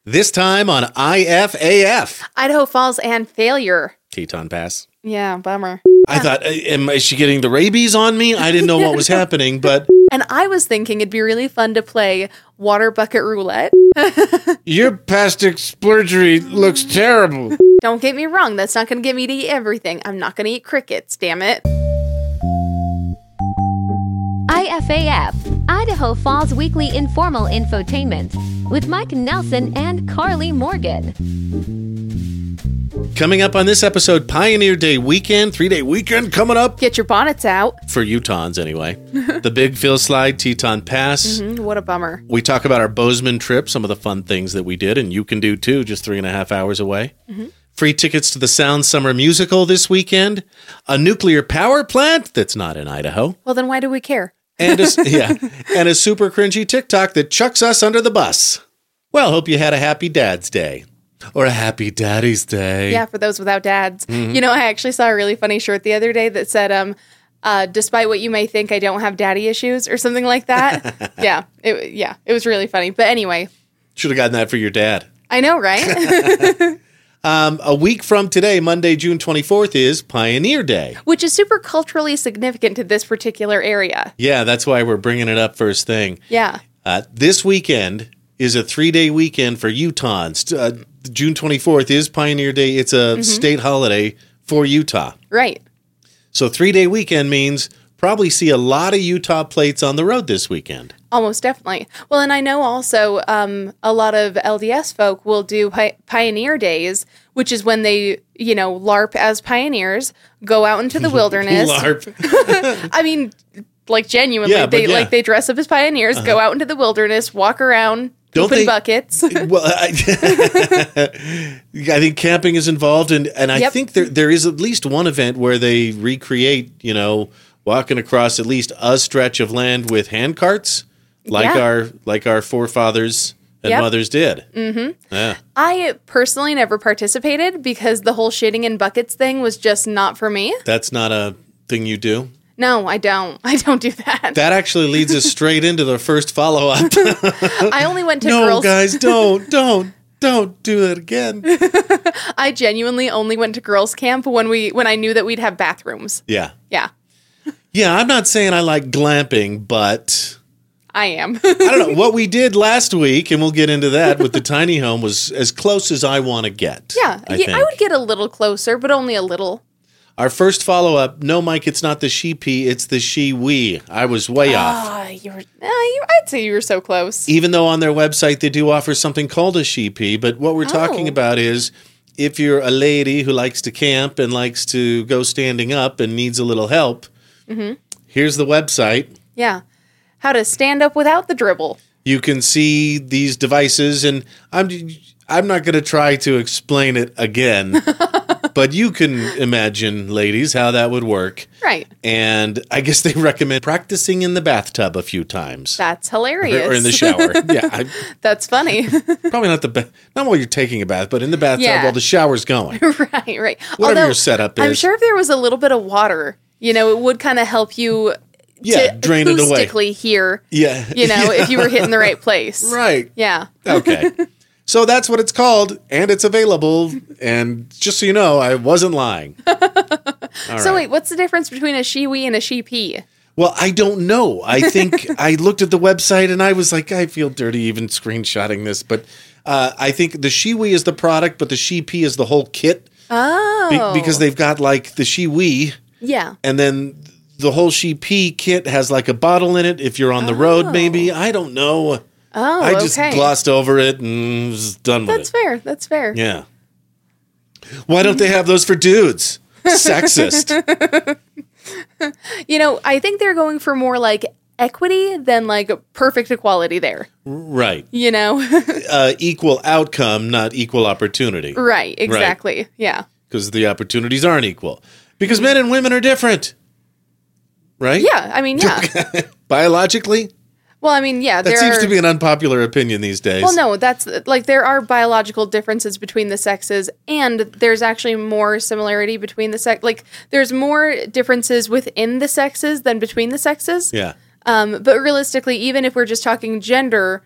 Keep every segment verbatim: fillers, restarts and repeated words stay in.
This time on I F A F. Idaho Falls and failure. Teton Pass. Yeah, bummer. I thought, am is she getting the rabies on me? I didn't know what was happening, but... And I was thinking it'd be really fun to play water bucket roulette. Your plastic splurgery looks terrible. Don't get me wrong, that's not going to get me to eat everything. I'm not going to eat crickets, damn it. I F A F, Idaho Falls Weekly Informal Infotainment, with Mike Nelson and Carly Morgan. Coming up on this episode, Pioneer Day weekend, three-day weekend coming up. Get your bonnets out. For Utahns, anyway. The Big Phil Slide, Teton Pass. Mm-hmm, what a bummer. We talk about our Bozeman trip, some of the fun things that we did, and you can do too, just three and a half hours away. Mm-hmm. Free tickets to the Sound Summer Musical this weekend. A nuclear power plant that's not in Idaho. Well, then why do we care? And a, yeah, and a super cringy TikTok that chucks us under the bus. Well, hope you had a happy Dad's Day. Or a happy Daddy's Day. Yeah, for those without dads. Mm-hmm. You know, I actually saw a really funny shirt the other day that said, um, uh, despite what you may think, I don't have daddy issues or something like that. yeah, it, yeah, it was really funny. But anyway. Should have gotten that for your dad. I know, right? um, a week from today, Monday, June twenty-fourth, is Pioneer Day. Which is super culturally significant to this particular area. Yeah, that's why we're bringing it up first thing. Yeah. Uh, this weekend is a three-day weekend for Utahns. Uh, June twenty-fourth is Pioneer Day. It's a mm-hmm. state holiday for Utah. Right. So three-day weekend means probably see a lot of Utah plates on the road this weekend. Almost definitely. Well, and I know also um, a lot of L D S folk will do pi- Pioneer Days, which is when they, you know, LARP as pioneers, go out into the wilderness. LARP. I mean, like genuinely, yeah, they yeah. like they dress up as pioneers, uh-huh. go out into the wilderness, walk around. Don't they, buckets. Well, I, I think camping is involved, and, and I yep. think there there is at least one event where they recreate, you know, walking across at least a stretch of land with hand carts, like yeah. our like our forefathers and yep. mothers did. Mm-hmm. Yeah. I personally never participated because the whole shitting in buckets thing was just not for me. That's not a thing you do? No, I don't. I don't do that. That actually leads us straight into the first follow-up. I only went to no, girls. No, guys, don't, don't, don't do that again. I genuinely only went to girls' camp when we when I knew that we'd have bathrooms. Yeah. Yeah. Yeah, I'm not saying I like glamping, but... I am. I don't know. What we did last week, and we'll get into that with the tiny home, was as close as I want to get. Yeah, I, yeah think. I would get a little closer, but only a little. Our first follow-up, no, Mike, it's not the she-pea, it's the she-we. I was way uh, off. You were, uh, you, I'd say you were so close. Even though on their website they do offer something called a she-pea, but what we're oh. talking about is if you're a lady who likes to camp and likes to go standing up and needs a little help, mm-hmm. here's the website. Yeah. How to stand up without the dribble. You can see these devices, and I'm I'm not going to try to explain it again, but you can imagine, ladies, how that would work. Right. And I guess they recommend practicing in the bathtub a few times. That's hilarious. Or in the shower. Yeah. I, That's funny. Probably not the ba- not while you're taking a bath, but in the bathtub yeah. while the shower's going. Right, right. Whatever Although, your setup is. I'm sure if there was a little bit of water, you know, it would kind of help you yeah, to drain it away. Acoustically hear, yeah. you know, yeah. if you were hitting the right place. Right. Yeah. Okay. So that's what it's called, and it's available. And just so you know, I wasn't lying. so right. wait, what's the difference between a she-we and a she-pea? Well, I don't know. I think I looked at the website and I was like, I feel dirty even screenshotting this. But uh, I think the she-we is the product, but the she-pea is the whole kit. Oh. Be- because they've got like the she-we. Yeah. And then the whole she-pea kit has like a bottle in it if you're on the oh. road, maybe. I don't know. Oh, I just okay. glossed over it and was done with That's it. That's fair. That's fair. Yeah. Why don't they have those for dudes? Sexist. You know, I think they're going for more like equity than like perfect equality there. Right. You know? uh, equal outcome, not equal opportunity. Right. Exactly. Right. Yeah. Because the opportunities aren't equal. Because men and women are different. Right? Yeah. I mean, yeah. Biologically? Well, I mean, yeah. That there seems are, to be an unpopular opinion these days. Well, no, that's like there are biological differences between the sexes, and there's actually more similarity between the sex. Like, there's more differences within the sexes than between the sexes. Yeah. Um, but realistically, even if we're just talking gender,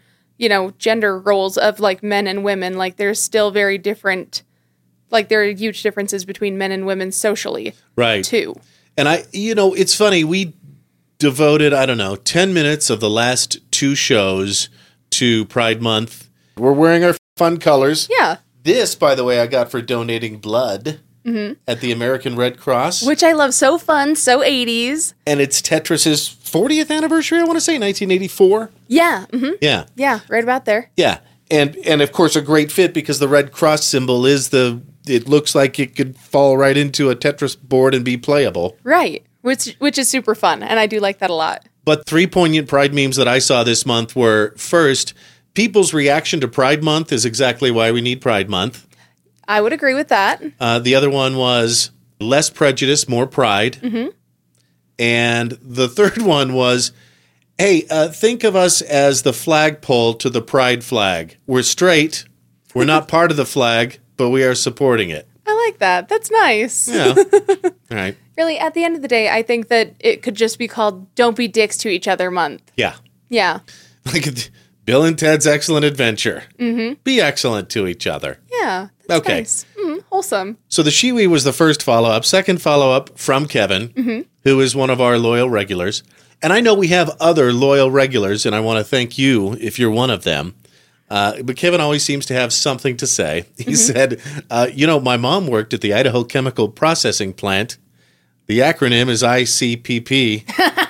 you know, gender roles of like men and women. Like there's still very different, like there are huge differences between men and women socially. Right. Too. And I, you know, it's funny. We devoted, I don't know, ten minutes of the last two shows to Pride Month. We're wearing our fun colors. Yeah. This, by the way, I got for donating blood mm-hmm. at the American Red Cross. Which I love. So fun. So eighties. And it's Tetris's fortieth anniversary, I want to say, nineteen eighty-four. Yeah. Mm-hmm. Yeah. Yeah, right about there. Yeah. And, and of course, a great fit because the Red Cross symbol is the, it looks like it could fall right into a Tetris board and be playable. Right. Which which is super fun. And I do like that a lot. But three poignant Pride memes that I saw this month were, first, people's reaction to Pride Month is exactly why we need Pride Month. I would agree with that. Uh, the other one was less prejudice, more pride. Mm-hmm. And the third one was, hey, uh, think of us as the flagpole to the pride flag. We're straight. We're not part of the flag, but we are supporting it. I like that. That's nice. Yeah. All right. Really, at the end of the day, I think that it could just be called Don't Be Dicks to Each Other Month. Yeah. Yeah. Like Bill and Ted's Excellent Adventure. Mm-hmm. Be excellent to each other. Yeah. That's okay. Nice. Mm, wholesome. So the Shiwi was the first follow-up. Second follow-up from Kevin, mm-hmm. who is one of our loyal regulars. And I know we have other loyal regulars, and I want to thank you if you're one of them. Uh, but Kevin always seems to have something to say. He mm-hmm. said, uh, you know, my mom worked at the Idaho Chemical Processing Plant. The acronym is I C P P.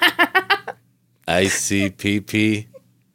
I C P P.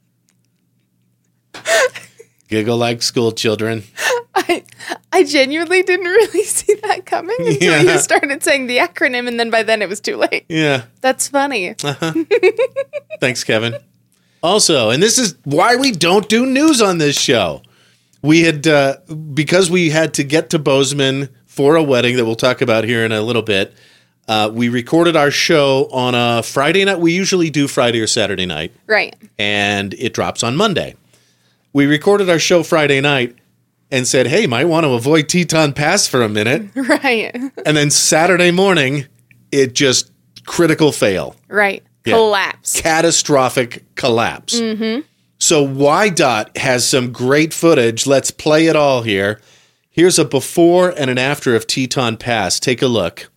Giggle like school children. I I genuinely didn't really see that coming until yeah. you started saying the acronym, and then by then it was too late. Yeah. That's funny. Uh-huh. Thanks, Kevin. Also, and this is why we don't do news on this show. We had, uh, because we had to get to Bozeman for a wedding that we'll talk about here in a little bit, uh, we recorded our show on a Friday night. We usually do Friday or Saturday night. Right. And it drops on Monday. We recorded our show Friday night and said, hey, might want to avoid Teton Pass for a minute. Right. And then Saturday morning, it just critical fail. Right. Yeah. Collapse. Catastrophic collapse. Mm-hmm. So Y DOT has some great footage. Let's play it all here. Here's a before and an after of Teton Pass. Take a look.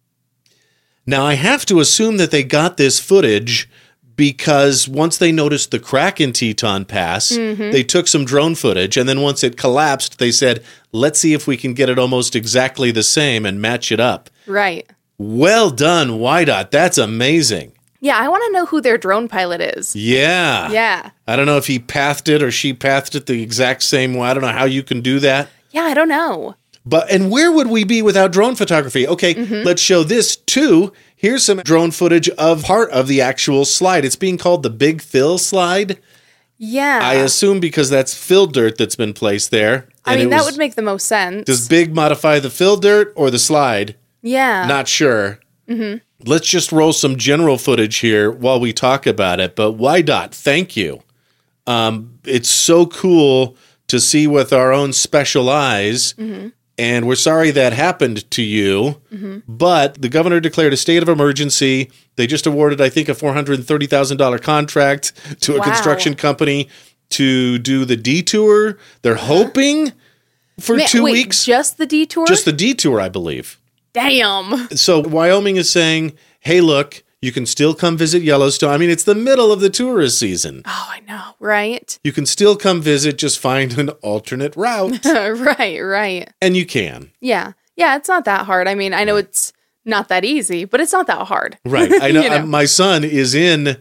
Now, I have to assume that they got this footage because once they noticed the crack in Teton Pass, mm-hmm. they took some drone footage, and then once it collapsed, they said, let's see if we can get it almost exactly the same and match it up. Right. Well done, Y DOT. That's amazing. Yeah, I want to know who their drone pilot is. Yeah. Yeah. I don't know if he pathed it or she pathed it the exact same way. I don't know how you can do that. Yeah, I don't know. But, and where would we be without drone photography? Okay, mm-hmm. let's show this too. Here's some drone footage of part of the actual slide. It's being called the Big Fill slide. Yeah. I assume because that's fill dirt that's been placed there. I mean, that was, would make the most sense. Does Big modify the fill dirt or the slide? Yeah. Not sure. Mm-hmm. Let's just roll some general footage here while we talk about it. But Y DOT, thank you. Um, it's so cool to see with our own special eyes. Mm-hmm. And we're sorry that happened to you. Mm-hmm. But the governor declared a state of emergency. They just awarded, I think, a four hundred thirty thousand dollars contract to a wow. construction company to do the detour. They're hoping for Man, two wait, weeks. Just the detour? Just the detour, I believe. Damn. So Wyoming is saying, hey, look, you can still come visit Yellowstone. I mean, it's the middle of the tourist season. Oh, I know, right? You can still come visit, just find an alternate route. Right, right. And you can. Yeah. Yeah, it's not that hard. I mean, I know it's not that easy, but it's not that hard. Right. I know, you know? uh, my son is in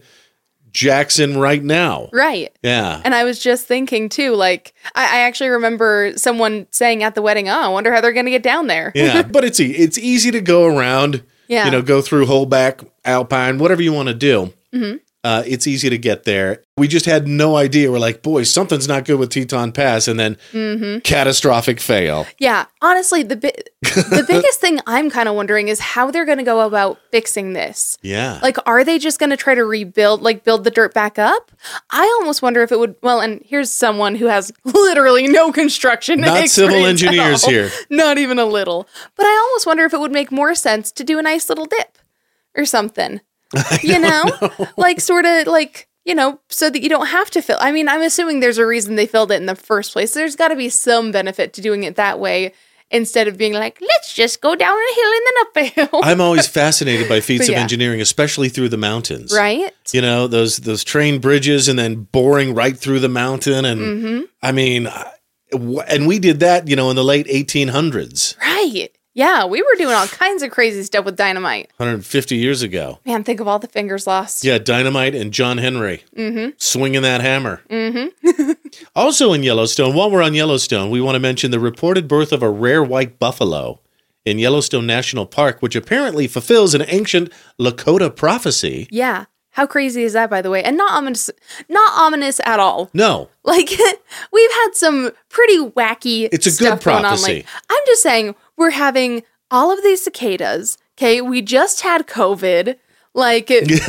Jackson right now. Right. Yeah. And I was just thinking too, like, I, I actually remember someone saying at the wedding, oh, I wonder how they're going to get down there. Yeah. But it's, e- it's easy to go around, yeah. you know, go through Holback, Alpine, whatever you want to do. Mm-hmm. Uh, it's easy to get there. We just had no idea. We're like, boy, something's not good with Teton Pass, and then mm-hmm. catastrophic fail. Yeah, honestly, the bi- the biggest thing I'm kind of wondering is how they're going to go about fixing this. Yeah, like, are they just going to try to rebuild, like, build the dirt back up? I almost wonder if it would. Well, and here's someone who has literally no construction, not civil engineers here, not even a little. But I almost wonder if it would make more sense to do a nice little dip or something. You know? know, like sort of like you know, so that you don't have to fill. I mean, I'm assuming there's a reason they filled it in the first place. There's got to be some benefit to doing it that way instead of being like, let's just go down a hill and then up a hill. I'm always fascinated by feats But of yeah. engineering, especially through the mountains. Right? You know, those those train bridges and then boring right through the mountain. And Mm-hmm. I mean, and we did that, you know, in the late eighteen hundreds, Right. Yeah, we were doing all kinds of crazy stuff with dynamite. one hundred fifty years ago. Man, think of all the fingers lost. Yeah, dynamite and John Henry Mm-hmm. swinging that hammer. Mm-hmm. Also in Yellowstone, while we're on Yellowstone, we want to mention the reported birth of a rare white buffalo in Yellowstone National Park, which apparently fulfills an ancient Lakota prophecy. Yeah. How crazy is that, by the way? And not ominous, not ominous at all. No, Like, we've had some pretty wacky It's a good stuff going on. prophecy. Like, I'm just saying, we're having all of these cicadas. Okay, we just had COVID. Like,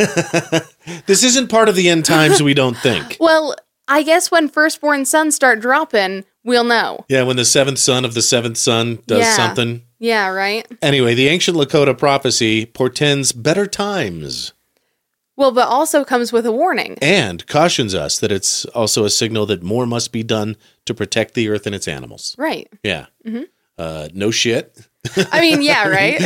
this isn't part of the end times, we don't think. well, I guess when firstborn sons start dropping, we'll know. Yeah, when the seventh son of the seventh son does Yeah. something. Yeah, right? Anyway, the ancient Lakota prophecy portends better times Well, but also comes with a warning. and cautions us that it's also a signal that more must be done to protect the earth and its animals. Right. Yeah. Mm-hmm. Uh, no shit. I mean, yeah, right?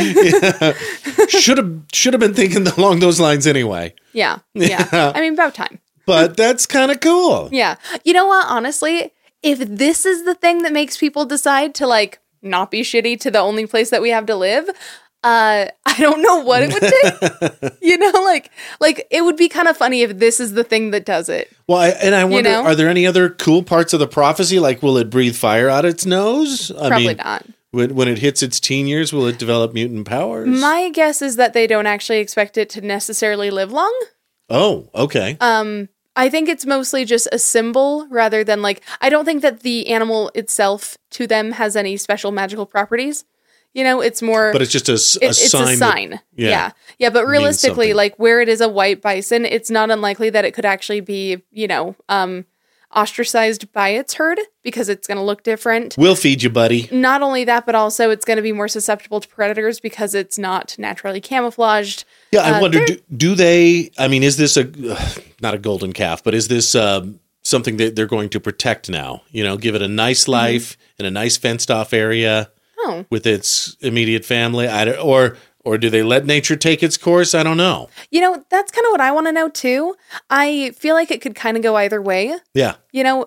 Should have should have been thinking along those lines anyway. Yeah. Yeah. I mean, about time. But that's kind of cool. Yeah. You know what? Honestly, if this is the thing that makes people decide to like not be shitty to the only place that we have to live, uh, I don't know what it would take. You know, like like it would be kind of funny if this is the thing that does it. Well, I, and I wonder, know? are there any other cool parts of the prophecy? Like, will it breathe fire out its nose? I Probably mean, not. When, when it hits its teen years, will it develop mutant powers? My guess is that they don't actually expect it to necessarily live long. oh, okay. Um, I think it's mostly just a symbol rather than like, I don't think that the animal itself to them has any special magical properties. You know, it's more, but it's just a, s- a it, it's sign. a that- sign. yeah. yeah. Yeah. But realistically, something. like where it is a white bison, it's not unlikely that it could actually be, you know, um, ostracized by its herd because it's going to look different. We'll feed you, buddy. Not only that, but also it's going to be more susceptible to predators because it's not naturally camouflaged. Yeah, I Uh, wonder, they're- do, do they, I mean, is this a, uh, not a golden calf, but is this um, something that they're going to protect now? You know, give it a nice life in a nice fenced off area Oh. with its immediate family? I don't, or, or do they let nature take its course? I don't know. You know, that's kind of what I want to know too. I feel like it could kind of go either way. Yeah. You know,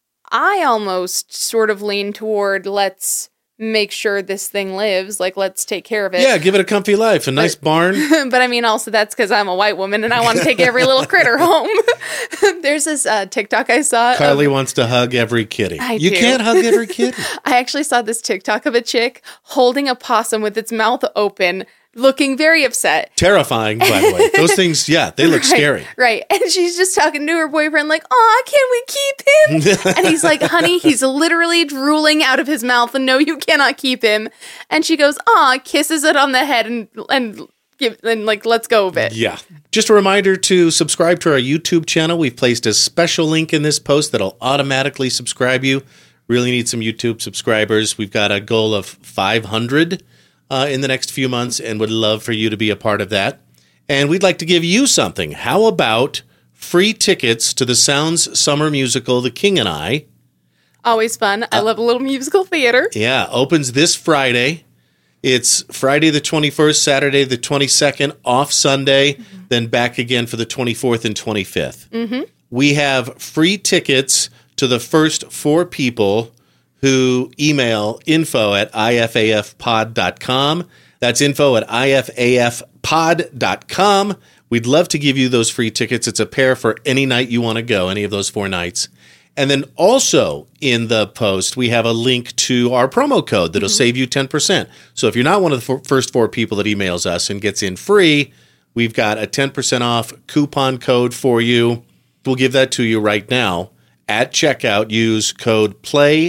I almost sort of lean toward let's make sure this thing lives. Like, let's take care of it. Yeah, give it a comfy life, a nice barn. But I mean, also that's because I'm a white woman and I want to take every little critter home. There's this uh, TikTok I saw. of- Kylie wants to hug every kitty. I you do. can't hug every kitty. I actually saw this TikTok of a chick holding a possum with its mouth open, looking very upset. Terrifying, by the way. Those things, yeah, they look Right, scary. Right. And she's just talking to her boyfriend, like, aw, can we keep him? And he's like, honey, he's literally drooling out of his mouth, and no, you cannot keep him. And she goes, aw, kisses it on the head and and give and like, let's go of it. Yeah. Just a reminder to subscribe to our YouTube channel. We've placed a special link in this post that'll automatically subscribe you. Really need some YouTube subscribers. We've got a goal of five hundred uh, in the next few months and would love for you to be a part of that. And we'd like to give you something. How about free tickets to the Sounds summer musical, The King and I? Always fun. I love a little musical theater. Yeah, opens this Friday. It's Friday the twenty-first, Saturday the twenty-second, off Sunday, mm-hmm. then back again for the twenty-fourth and twenty-fifth. Mm-hmm. We have free tickets to the first four people who email info at I F A F pod dot com. That's info at I F A F pod dot com. We'd love to give you those free tickets. It's a pair for any night you want to go, any of those four nights. And then also in the post, we have a link to our promo code that'll mm-hmm. save you ten percent. So if you're not one of the f- first four people that emails us and gets in free, we've got a ten percent off coupon code for you. We'll give that to you right now. At checkout, use code play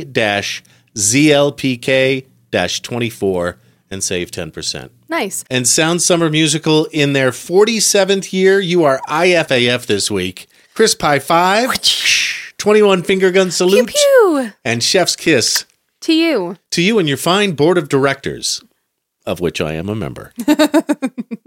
Z L P K twenty-four and save ten percent. Nice. And Sound Summer Musical in their forty-seventh year. You are I F A F this week. Chris Pie five, twenty-one finger gun salute, Pew pew. and chef's kiss To you. to you and your fine board of directors, of which I am a member.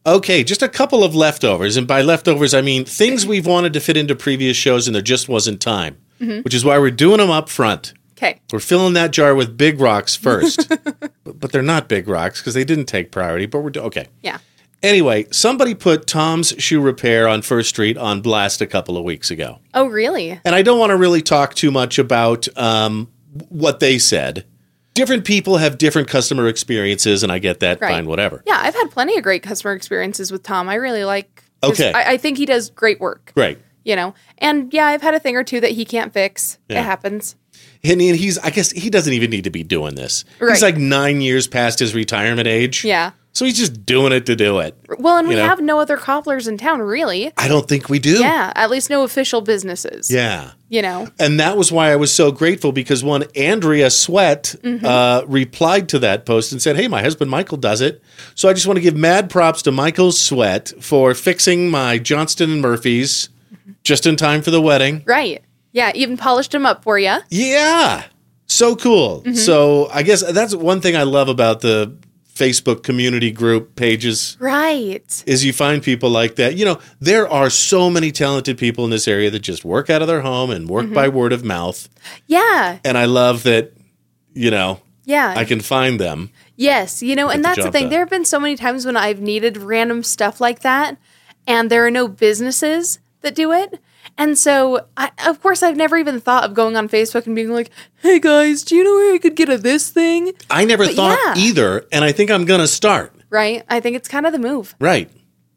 Okay, just a couple of leftovers. And by leftovers, I mean things we've wanted to fit into previous shows and there just wasn't time, mm-hmm. which is why we're doing them up front. Okay. We're filling that jar with big rocks first. but, but they're not big rocks because they didn't take priority, but we're do- okay. Yeah. Anyway, somebody put Tom's Shoe Repair on First Street on blast a couple of weeks ago. Oh, really? And I don't want to really talk too much about um, what they said. Different people have different customer experiences, and I get that. Right. Fine, whatever. Yeah, I've had plenty of great customer experiences with Tom. I really like. his- Okay. I, I think he does great work. Great. You know, and yeah, I've had a thing or two that he can't fix. Yeah. It happens. And he- he's, I guess he doesn't even need to be doing this. Right. He's like nine years past his retirement age. Yeah. So he's just doing it to do it. Well, and we You know? have no other cobblers in town, really. I don't think we do. Yeah, at least no official businesses. Yeah. You know. And that was why I was so grateful because one, Andrea Sweat Mm-hmm. uh, replied to that post and said, hey, my husband Michael does it. So I just want to give mad props to Michael Sweat for fixing my Johnston and Murphy's just in time for the wedding. Right. Yeah, even polished him up for you. Yeah. So cool. Mm-hmm. So I guess that's one thing I love about the Facebook community group pages Right. is you find people like that. You know, there are so many talented people in this area that just work out of their home and work Mm-hmm. by word of mouth. Yeah. And I love that, you know, Yeah. I can find them. Yes, you know, and the that's the job thing. done. There have been so many times when I've needed random stuff like that, and there are no businesses that do it. And so, I, of course, I've never even thought of going on Facebook and being like, hey guys, do you know where I could get a this thing? I never But thought yeah. either, and I think I'm going to start. Right? I think it's kind of the move. Right.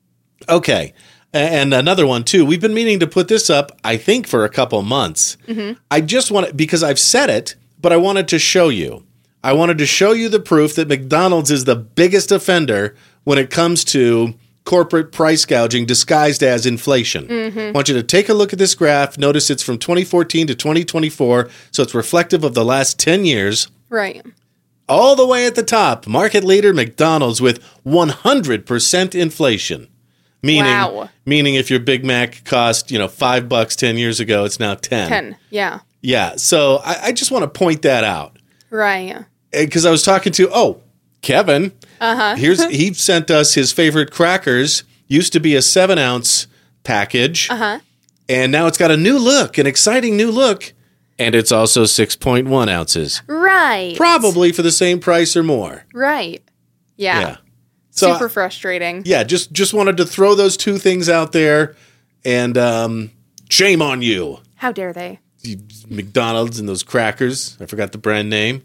Okay. A- And another one, too. We've been meaning to put this up, I think, for a couple months. Mm-hmm. I just want to, because I've said it, but I wanted to show you. I wanted to show you the proof that McDonald's is the biggest offender when it comes to corporate price gouging disguised as inflation. Mm-hmm. I want you to take a look at this graph. Notice it's from twenty fourteen to twenty twenty-four, so it's reflective of the last ten years. Right. All the way at the top, market leader McDonald's with one hundred percent inflation. Meaning, Wow. meaning if your Big Mac cost, you know, five bucks ten years ago, it's now ten. ten. Yeah. Yeah. So I, I just want to point that out Right. because I was talking to, oh, Kevin. Uh-huh. Here's he sent us his favorite crackers. Used to be a seven ounce package. Uh-huh. And now it's got a new look, an exciting new look. And it's also six point one ounces. Right. Probably for the same price or more. Right. Yeah. Yeah. So, Super frustrating. yeah, just just wanted to throw those two things out there, and um, shame on you, How dare they? You- McDonald's and those crackers. I forgot the brand name.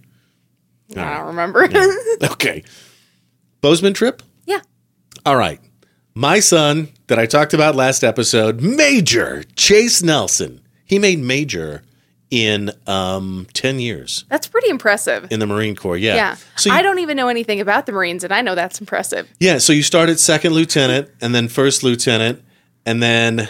I don't remember. Okay, Bozeman trip. Yeah. All right, my son that I talked about last episode, Major Chase Nelson. He made Major in um, ten years That's pretty impressive. in the Marine Corps. Yeah. Yeah. So you, I don't even know anything about the Marines, and I know that's impressive. yeah. So you start at second lieutenant, and then first lieutenant, and then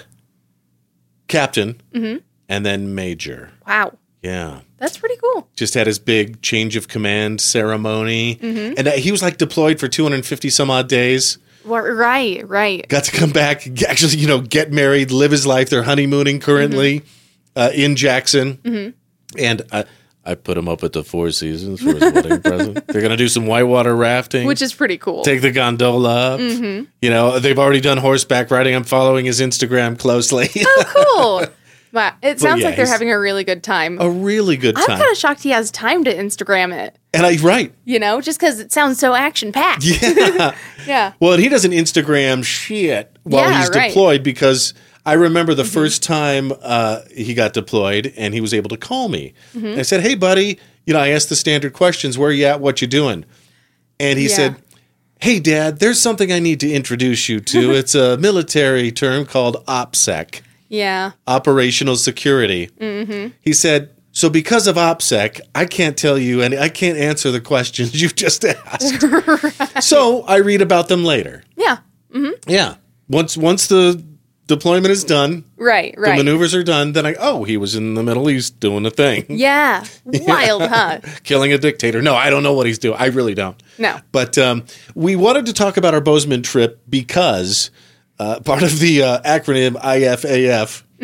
captain, Mm-hmm. and then major. Wow. Yeah. That's pretty cool. Just had his big change of command ceremony. Mm-hmm. And uh, he was like deployed for two hundred fifty some odd days. Well, right, right. Got to come back, g- actually, you know, get married, live his life. They're honeymooning currently Mm-hmm. uh, in Jackson. Mm-hmm. And I, I put him up at the Four Seasons for his wedding present. They're going to do some whitewater rafting. Which is pretty cool. Take the gondola up. Mm-hmm. You know, they've already done horseback riding. I'm following his Instagram closely. Oh, cool. Wow. It sounds yeah, like they're he's- having a really good time. A really good I'm time. kind of shocked he has time to Instagram it, and I, right. you know, just because it sounds so action packed. Yeah. Yeah. Well, and he doesn't Instagram shit while Yeah, he's right. deployed because I remember the first time uh, he got deployed and he was able to call me. And I said, hey, buddy, you know, I asked the standard questions. Where are you at? What you doing? And he Yeah. said, hey, Dad, there's something I need to introduce you to. It's a military term called OPSEC, Yeah. operational security. Mm-hmm. He said, so because of OPSEC, I can't tell you and I can't answer the questions you've just asked. Right. So I read about them later. Yeah. Yeah. Once once the deployment is done, Right, the right. maneuvers are done, then I, oh, he was in the Middle East doing a thing. Yeah. Wild, huh? Killing a dictator. No, I don't know what he's doing. I really don't. No. But um, we wanted to talk about our Bozeman trip because uh, part of the uh, acronym I F A F,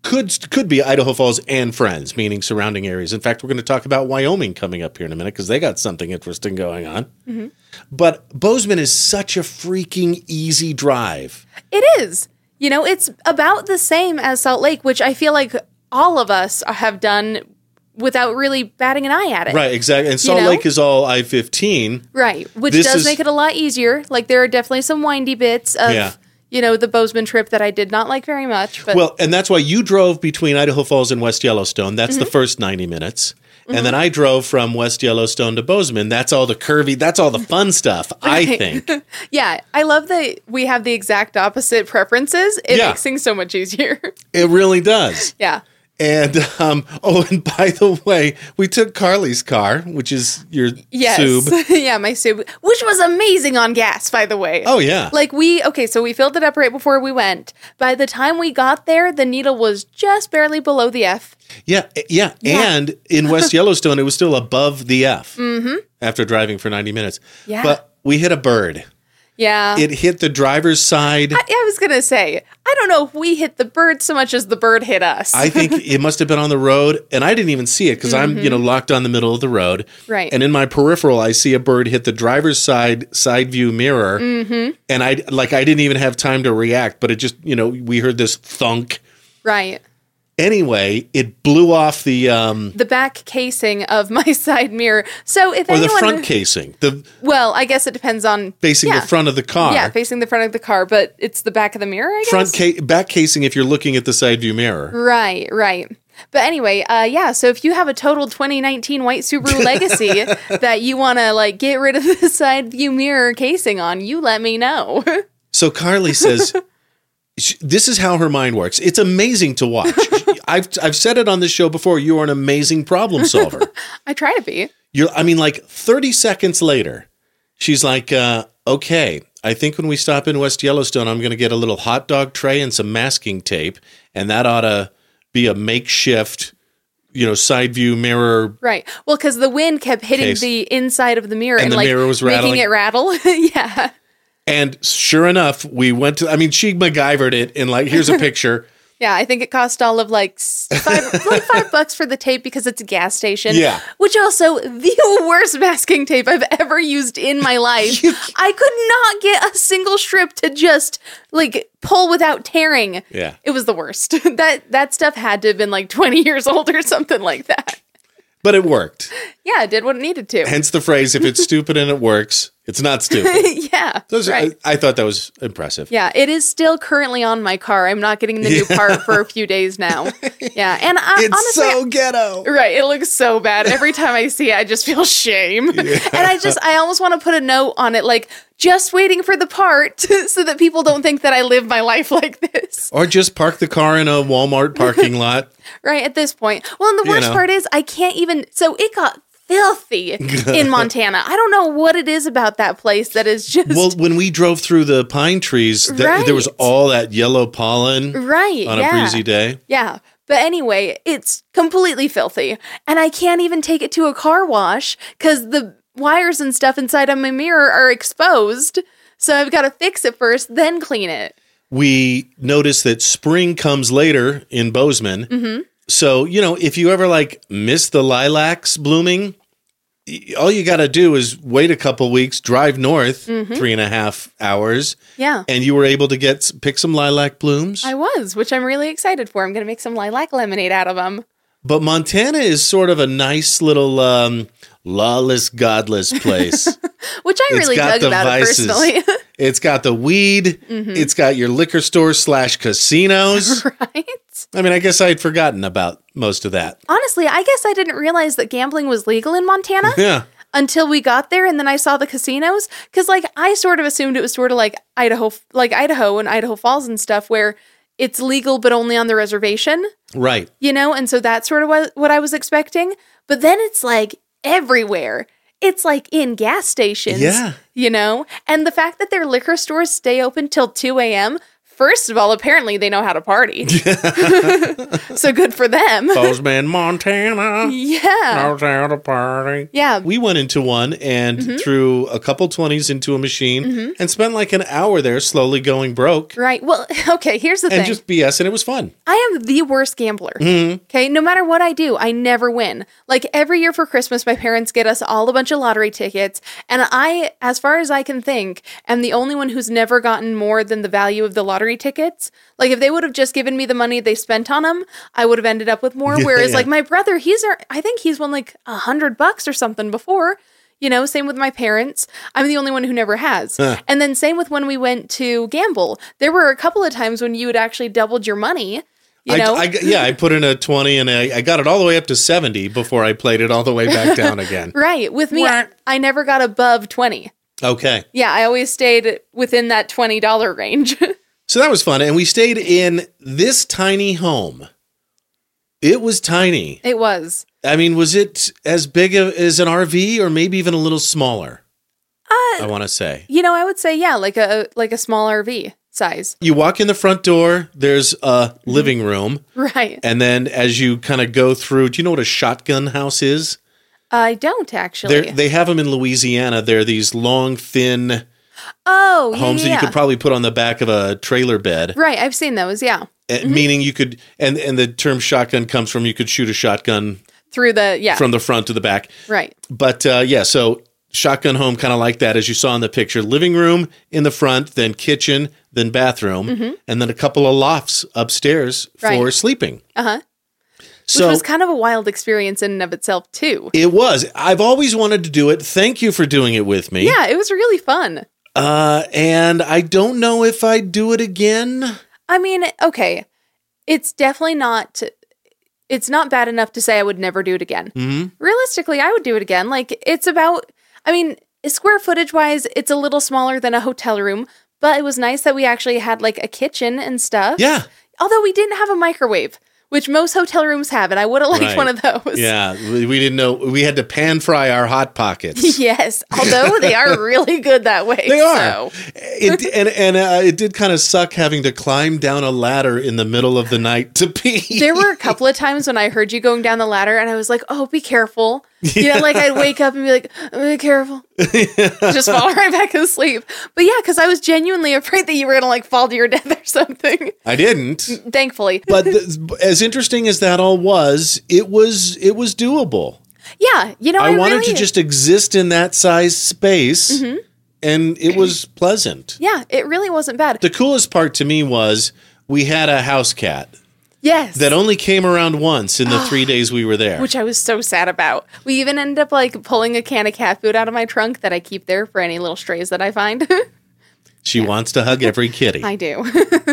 could could be Idaho Falls and friends, meaning surrounding areas. In fact, we're going to talk about Wyoming coming up here in a minute because they got something interesting going on. Mm-hmm. But Bozeman is such a freaking easy drive. It is. You know, it's about the same as Salt Lake, which I feel like all of us have done without really batting an eye at it. Right, exactly. And Salt you know? Lake is all I fifteen. Right, which This does is- make it a lot easier. Like, there are definitely some windy bits of, Yeah. you know, the Bozeman trip that I did not like very much. But Well, and that's why you drove between Idaho Falls and West Yellowstone. That's Mm-hmm. the first ninety minutes. And then I drove from West Yellowstone to Bozeman. That's all the curvy, that's all the fun stuff, I Right. think. yeah, I love that we have the exact opposite preferences. It Yeah. makes things so much easier. It really does. yeah. And, um, oh, and by the way, we took Carly's car, which is your Yes. Sub. yeah, my Sub, which was amazing on gas, by the way. Oh, yeah. Like we, okay, so we filled it up right before we went. By the time we got there, the needle was just barely below the F. Yeah, yeah, Yeah. and in West Yellowstone, it was still above the F mm-hmm. after driving for ninety minutes. Yeah. But we hit a bird. Yeah. It hit the driver's side. I, I was going to say, I don't know if we hit the bird so much as the bird hit us. I think it must have been on the road, and I didn't even see it because I'm, you know, locked on the middle of the road. Right. And in my peripheral, I see a bird hit the driver's side side view mirror, mm-hmm. and I like I didn't even have time to react, but it just, you know, we heard this thunk. right. Anyway, it blew off the um, The back casing of my side mirror. So if or the anyone, front casing, the well, I guess it depends on facing yeah. the front of the car. Yeah, facing the front of the car, but it's the back of the mirror, I guess. Front ca- back casing if you're looking at the side view mirror. Right, right. But anyway, uh, yeah, so if you have a total twenty nineteen white Subaru Legacy that you want to like get rid of the side view mirror casing on, you let me know. So Carly says, sh- this is how her mind works. It's amazing to watch. I've I've said it on this show before. You are an amazing problem solver. I try to be. You're, I mean, like thirty seconds later, she's like, uh, okay, I think when we stop in West Yellowstone, I'm going to get a little hot dog tray and some masking tape, and that ought to be a makeshift, you know, side view mirror. Right. Well, because the wind kept hitting Case. the inside of the mirror And and, the like mirror was making rattling. it rattle. yeah. And sure enough, we went to, I mean, she MacGyvered it in like, here's a picture. Yeah, I think it cost all of like s- five, like five bucks for the tape because it's a gas station. Yeah. Which also, the worst masking tape I've ever used in my life. I could not get a single strip to just like pull without tearing. Yeah. It was the worst. that that stuff had to have been like twenty years old or something like that. But it worked. Yeah, it did what it needed to. Hence the phrase, if it's stupid and it works, it's not stupid. yeah. Those are- right. I, I thought that was impressive. Yeah, it is still currently on my car. I'm not getting the new part for a few days now. Yeah, and I, It's honestly, so ghetto. right, it looks so bad. Every time I see it, I just feel shame. And I just, I almost want to put a note on it, like, just waiting for the part so that people don't think that I live my life like this. Or just park the car in a Walmart parking lot. Right, at this point. Well, and the You worst know. part is, I can't even, so it got filthy in Montana. I don't know what it is about that place that is just... Well, when we drove through the pine trees, th- there was Right. all that yellow pollen right, on yeah. a breezy day. Yeah. But anyway, it's completely filthy. And I can't even take it to a car wash because the wires and stuff inside of my mirror are exposed. So I've got to fix it first, then clean it. We noticed that spring comes later in Bozeman. Mm-hmm. So, you know, if you ever like miss the lilacs blooming, y- all you got to do is wait a couple weeks, drive north Mm-hmm. three and a half hours, Yeah. and you were able to get s- pick some lilac blooms. I was, which I'm really excited for. I'm going to make some lilac lemonade out of them. But Montana is sort of a nice little um, lawless, godless place. Which I really dug about it personally. It's got the weed. Mm-hmm. It's got your liquor store slash casinos. right? I mean, I guess I had forgotten about most of that. Honestly, I guess I didn't realize that gambling was legal in Montana. Yeah. Until we got there, and then I saw the casinos, because like I sort of assumed it was sort of like Idaho, like Idaho and Idaho Falls and stuff, where it's legal but only on the reservation, Right. you know, and so that's sort of what what I was expecting. But then it's like everywhere. It's like in gas stations, Yeah. you know, and the fact that their liquor stores stay open till two a.m. First of all, apparently they know how to party. So good for them. Bozeman, Montana. Yeah. Knows how to party. Yeah. We went into one and Mm-hmm. threw a couple twenties into a machine Mm-hmm. and spent like an hour there slowly going broke Right. Well, okay, here's the and thing. just B S, and it was fun. I am the worst gambler. Okay. No matter what I do, I never win. Like every year for Christmas, my parents get us all a bunch of lottery tickets. And I, as far as I can think, am the only one who's never gotten more than the value of the lottery tickets. Like if they would have just given me the money they spent on them, I would have ended up with more. Yeah, Whereas yeah. like my brother, he's, I think he's won like a hundred bucks or something before. You know, same with my parents. I'm the only one who never has. Huh. And then same with when we went to gamble. There were a couple of times when you had actually doubled your money. You I, know? I, yeah, I put in a twenty and I, I got it all the way up to seventy before I played it all the way back down again. Right. With me, I, I never got above twenty. Okay. Yeah, I always stayed within that twenty dollars range. So that was fun. And we stayed in this tiny home. It was tiny. It was. I mean, was it as big a, as an R V or maybe even a little smaller? Uh, I want to say. You know, I would say, yeah, like a like a small R V size. You walk in the front door, there's a living room. Right. And then as you kind of go through, do you know what a shotgun house is? I don't actually. They're, they have them in Louisiana. They're these long, thin oh, yeah, homes yeah, that you yeah. could probably put on the back of a trailer bed. Right, I've seen those, yeah. Uh, Meaning you could, and, and the term shotgun comes from you could shoot a shotgun Through the, yeah. from the front to the back. right. But uh, yeah, so shotgun home kind of like that, as you saw in the picture. Living room in the front, then kitchen, then bathroom, and then a couple of lofts upstairs for Mm-hmm. Right. sleeping. Uh-huh. So Which was kind of a wild experience in and of itself, too. it was. I've always wanted to do it. Thank you for doing it with me. Yeah, it was really fun. Uh, and I don't know if I'd do it again. I mean, okay, it's definitely not, it's not bad enough to say I would never do it again. Mm-hmm. Realistically, I would do it again. Like, it's about, I mean, square footage wise, it's a little smaller than a hotel room, but it was nice that we actually had like a kitchen and stuff. Yeah. Although we didn't have a microwave, which most hotel rooms have, and I would have liked Right. one of those. Yeah. We, we didn't know. We had to pan fry our Hot Pockets. Yes, although they are really good that way. They are. So. It, and and uh, it did kind of suck having to climb down a ladder in the middle of the night to pee. There were a couple of times when I heard you going down the ladder and I was like, oh, be careful. You know, like I'd wake up and be like, oh, be careful. Just fall right back asleep. But yeah, because I was genuinely afraid that you were going to like fall to your death or something. I didn't. Thankfully. But the, as interesting as that all was, it was it was doable. Yeah, you know, I, I, wanted really, to just exist in that size space, Mm-hmm. and it was pleasant. Yeah, it really wasn't bad. The coolest part to me was we had a house cat Yes. that only came around once in the three days we were there. Which I was so sad about. We even ended up like pulling a can of cat food out of my trunk that I keep there for any little strays that I find. She wants to hug every kitty. I do.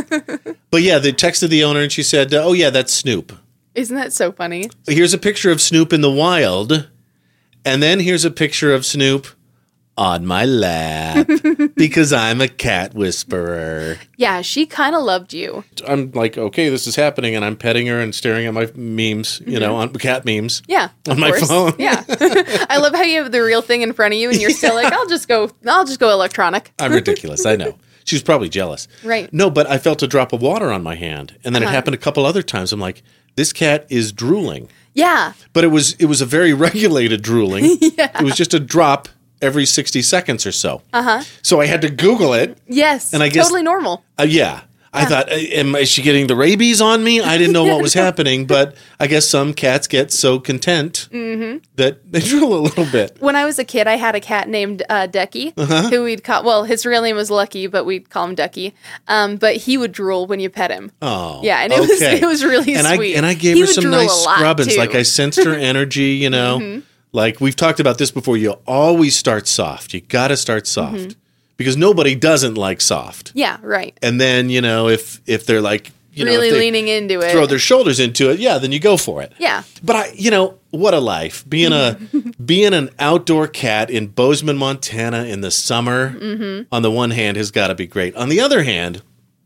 But yeah, they texted the owner and she said, oh yeah, that's Snoop. Isn't that so funny? Here's a picture of Snoop in the wild. And then here's a picture of Snoop on my lap because I'm a cat whisperer. Yeah, she kind of loved you. I'm like, okay, this is happening. And I'm petting her and staring at my memes, you know, on cat memes. Yeah, of On my course. phone. Yeah, I love how you have the real thing in front of you, and you're still like, "I'll just go, I'll just go electronic." I'm ridiculous. I know. She was probably jealous. Right. No, but I felt a drop of water on my hand. And then Uh-huh. it happened a couple other times. I'm like, this cat is drooling. Yeah, But it was it was a very regulated drooling. It was just a drop every sixty seconds or so. Uh-huh. So I had to Google it. yes, And I guess- totally normal. Uh, yeah. I thought, uh, am is she getting the rabies on me? I didn't know what was happening, but I guess some cats get so content Mm-hmm. that they drool a little bit. When I was a kid, I had a cat named uh, Ducky, Uh-huh. who we'd call. Well, his real name was Lucky, but we'd call him Ducky. Um, but he would drool when you pet him. Oh, Yeah, and it was okay. it was really and sweet. I and I gave He her would some drool nice a lot, scrubbins. too. Like I sensed her energy, you know. Mm-hmm. Like we've talked about this before. You always start soft. You got to start soft Mm-hmm. because nobody doesn't like soft. Yeah, right. And then you know if if they're like you know Really if they leaning into it. throw their shoulders into it, yeah, then you go for it. Yeah. But I, you know, what a life being a being an outdoor cat in Bozeman, Montana in the summer. Mm-hmm. On the one hand, has got to be great. On the other hand,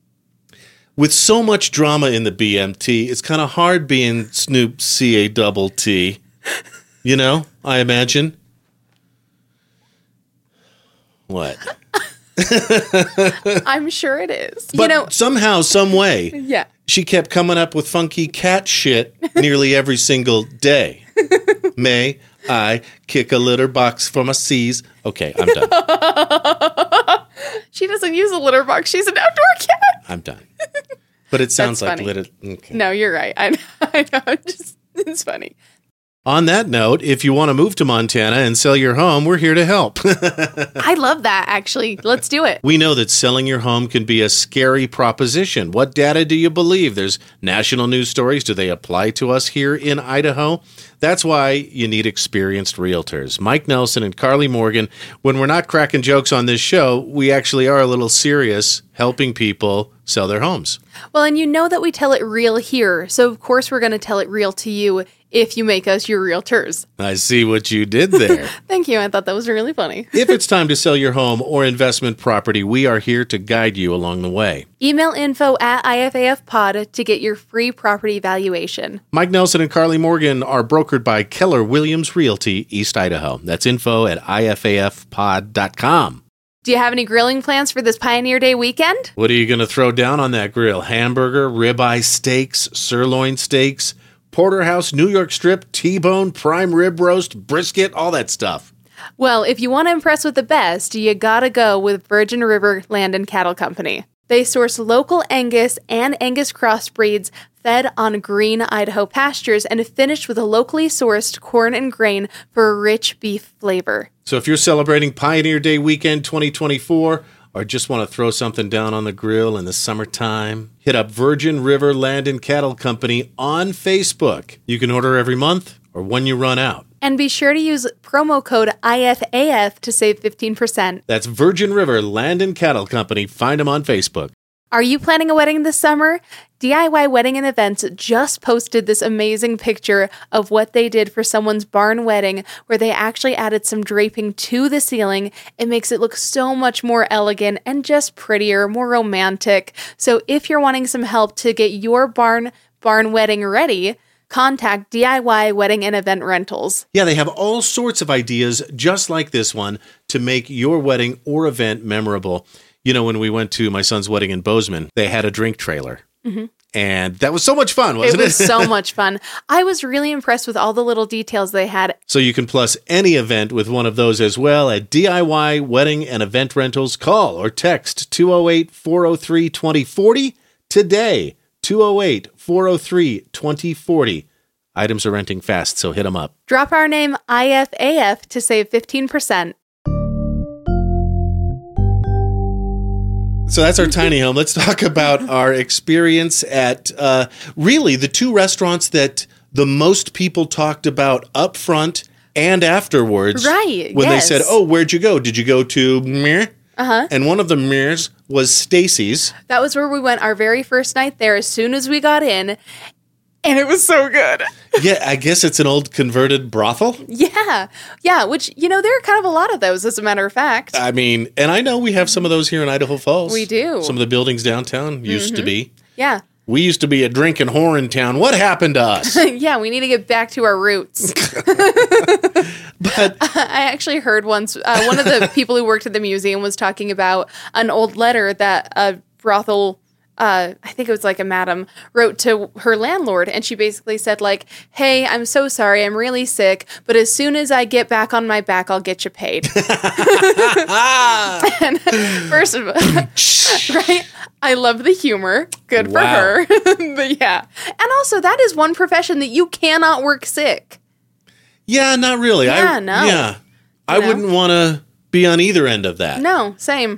with so much drama in the B M T, it's kind of hard being Snoop C A double T. You know, I imagine. What? I'm sure it is. But you know, somehow, some way, yeah. she kept coming up with funky cat shit nearly every single day. May I kick a litter box for my C's? Okay, I'm done. She doesn't use a litter box. She's an outdoor cat. I'm done. But it sounds That's like funny. litter. Okay. No, you're right. I, I know. I'm just, it's funny. On that note, if you want to move to Montana and sell your home, we're here to help. I love that, actually. Let's do it. We know that selling your home can be a scary proposition. What data do you believe? There's national news stories. Do they apply to us here in Idaho? That's why you need experienced realtors. Mike Nelson and Carly Morgan. When we're not cracking jokes on this show, we actually are a little serious helping people sell their homes. Well, and you know that we tell it real here. So, of course, we're going to tell it real to you if you make us your realtors. I see what you did there. Thank you. I thought that was really funny. If it's time to sell your home or investment property, we are here to guide you along the way. Email info at I F A F pod to get your free property valuation. Mike Nelson and Carly Morgan are brokered by Keller Williams Realty, East Idaho. That's info at I F A F pod dot com. Do you have any grilling plans for this Pioneer Day weekend? What are you going to throw down on that grill? Hamburger, ribeye steaks, sirloin steaks, porterhouse, New York strip, T-bone, prime rib roast, brisket, all that stuff. Well, if you want to impress with the best, you gotta go with Virgin River Land and Cattle Company. They source local Angus and Angus crossbreeds fed on green Idaho pastures and finished with a locally sourced corn and grain for a rich beef flavor. So if you're celebrating Pioneer Day weekend twenty twenty-four or just want to throw something down on the grill in the summertime, hit up Virgin River Land and Cattle Company on Facebook. You can order every month or when you run out. And be sure to use promo code I F A F to save fifteen percent. That's Virgin River Land and Cattle Company. Find them on Facebook. Are you planning a wedding this summer? D I Y Wedding and Events just posted this amazing picture of what they did for someone's barn wedding, where they actually added some draping to the ceiling. It makes it look so much more elegant and just prettier, more romantic. So if you're wanting some help to get your barn barn wedding ready, contact D I Y Wedding and Event Rentals. Yeah, they have all sorts of ideas just like this one to make your wedding or event memorable. You know, when we went to my son's wedding in Bozeman, they had a drink trailer. Mm-hmm. And that was so much fun, wasn't it? It was so much fun. I was really impressed with all the little details they had. So you can plus any event with one of those as well at D I Y Wedding and Event Rentals. Call or text two oh eight, four oh three, two oh four oh today. two oh eight, four oh three, two oh four oh. Items are renting fast, so hit them up. Drop our name I F A F to save fifteen percent. So that's our tiny home. Let's talk about our experience at uh, really the two restaurants that the most people talked about up front and afterwards. Right, When yes. they said, oh, where'd you go? Did you go to Meh? Uh-huh. And one of the Mehs was Stacy's. That was where we went our very first night there as soon as we got in. And it was so good. Yeah, I guess it's an old converted brothel. Yeah. Yeah, which, you know, there are kind of a lot of those, as a matter of fact. I mean, and I know we have some of those here in Idaho Falls. We do. Some of the buildings downtown used to be. Yeah. We used to be a drinking whore in town. What happened to us? Yeah, we need to get back to our roots. But I actually heard once, uh, one of the people who worked at the museum was talking about an old letter that a brothel, uh, I think it was like a madam, wrote to her landlord. And she basically said like, hey, I'm so sorry. I'm really sick. But as soon as I get back on my back, I'll get you paid. And first of all, right? I love the humor. Good for Wow. her. But yeah. And also, that is one profession that you cannot work sick. yeah, not really. Yeah, I, no. Yeah. I know? wouldn't want to be on either end of that. No, same.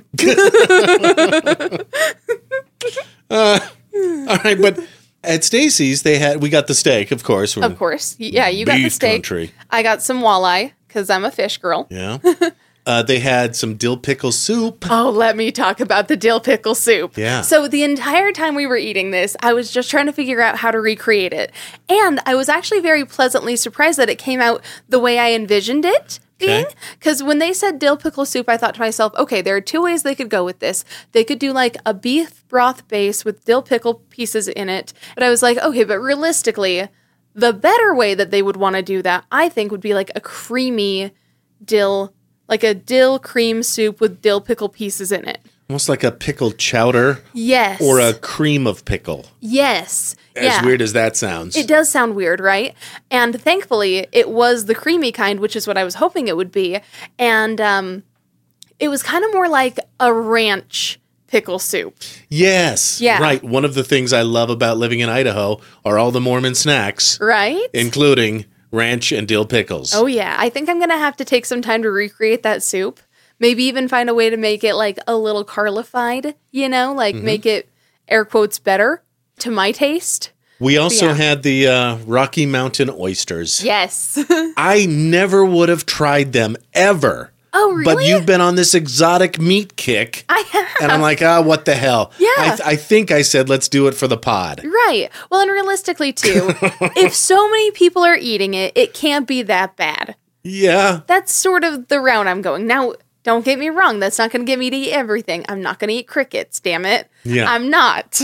All right, but at Stacy's, they had we got the steak, of course. Of course. Yeah, you got the Beef steak. country. I got some walleye because I'm a fish girl. Yeah. Uh, they had some dill pickle soup. Oh, let me talk about the dill pickle soup. Yeah. So the entire time we were eating this, I was just trying to figure out how to recreate it. And I was actually very pleasantly surprised that it came out the way I envisioned it being. Okay. Because when they said dill pickle soup, I thought to myself, okay, there are two ways they could go with this. They could do like a beef broth base with dill pickle pieces in it. But I was like, okay, but realistically, the better way that they would want to do that, I think, would be like a creamy dill like a dill cream soup with dill pickle pieces in it. Almost like a pickled chowder. Yes. Or a cream of pickle. Yes. As yeah. weird as that sounds. It does sound weird, right? And thankfully, it was the creamy kind, which is what I was hoping it would be. And um, it was kind of more like a ranch pickle soup. Yes. Yeah. Right. One of the things I love about living in Idaho are all the Mormon snacks. Right? Including ranch and dill pickles. Oh, yeah. I think I'm going to have to take some time to recreate that soup. Maybe even find a way to make it like a little Carlified, you know, like mm-hmm. make it air quotes better to my taste. We also yeah. had the uh, Rocky Mountain oysters. Yes. I never would have tried them ever. Oh, really? But you've been on this exotic meat kick. I have. And I'm like, ah, oh, what the hell? Yeah. I, th- I think I said, let's do it for the pod. Right. Well, and realistically, too, if so many people are eating it, it can't be that bad. Yeah. That's sort of the route I'm going. Now, don't get me wrong. That's not going to get me to eat everything. I'm not going to eat crickets, damn it. Yeah. I'm not.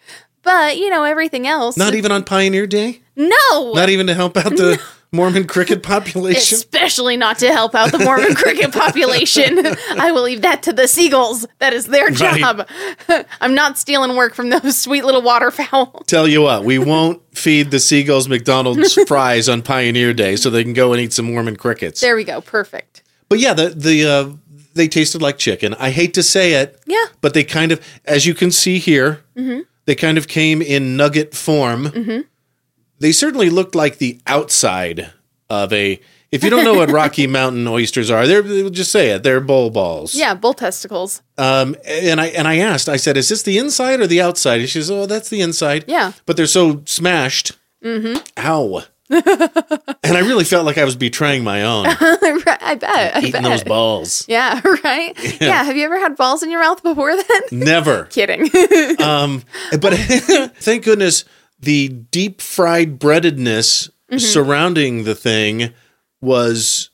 But, you know, everything else. Not even on Pioneer Day? No. Not even to help out the Mormon cricket population? Especially not to help out the Mormon cricket population. I will leave that to the seagulls. That is their job. Right. I'm not stealing work from those sweet little waterfowl. Tell you what, we won't feed the seagulls McDonald's fries on Pioneer Day so they can go and eat some Mormon crickets. There we go. Perfect. But yeah, the the uh, they tasted like chicken. I hate to say it. Yeah. But they kind of, as you can see here, mm-hmm. they kind of came in nugget form. Mm-hmm. They certainly looked like the outside of a... If you don't know what Rocky Mountain oysters are, they're just say it. They're bull balls. Yeah, bull testicles. Um, and I and I asked, I said, is this the inside or the outside? And she says, oh, that's the inside. Yeah. But they're so smashed. Mm-hmm. Ow. And I really felt like I was betraying my own. I bet. I Eating bet. those balls. Yeah, right? Yeah. yeah. Have you ever had balls in your mouth before then? Never. Kidding. um, but thank goodness the deep fried breadedness mm-hmm. surrounding the thing was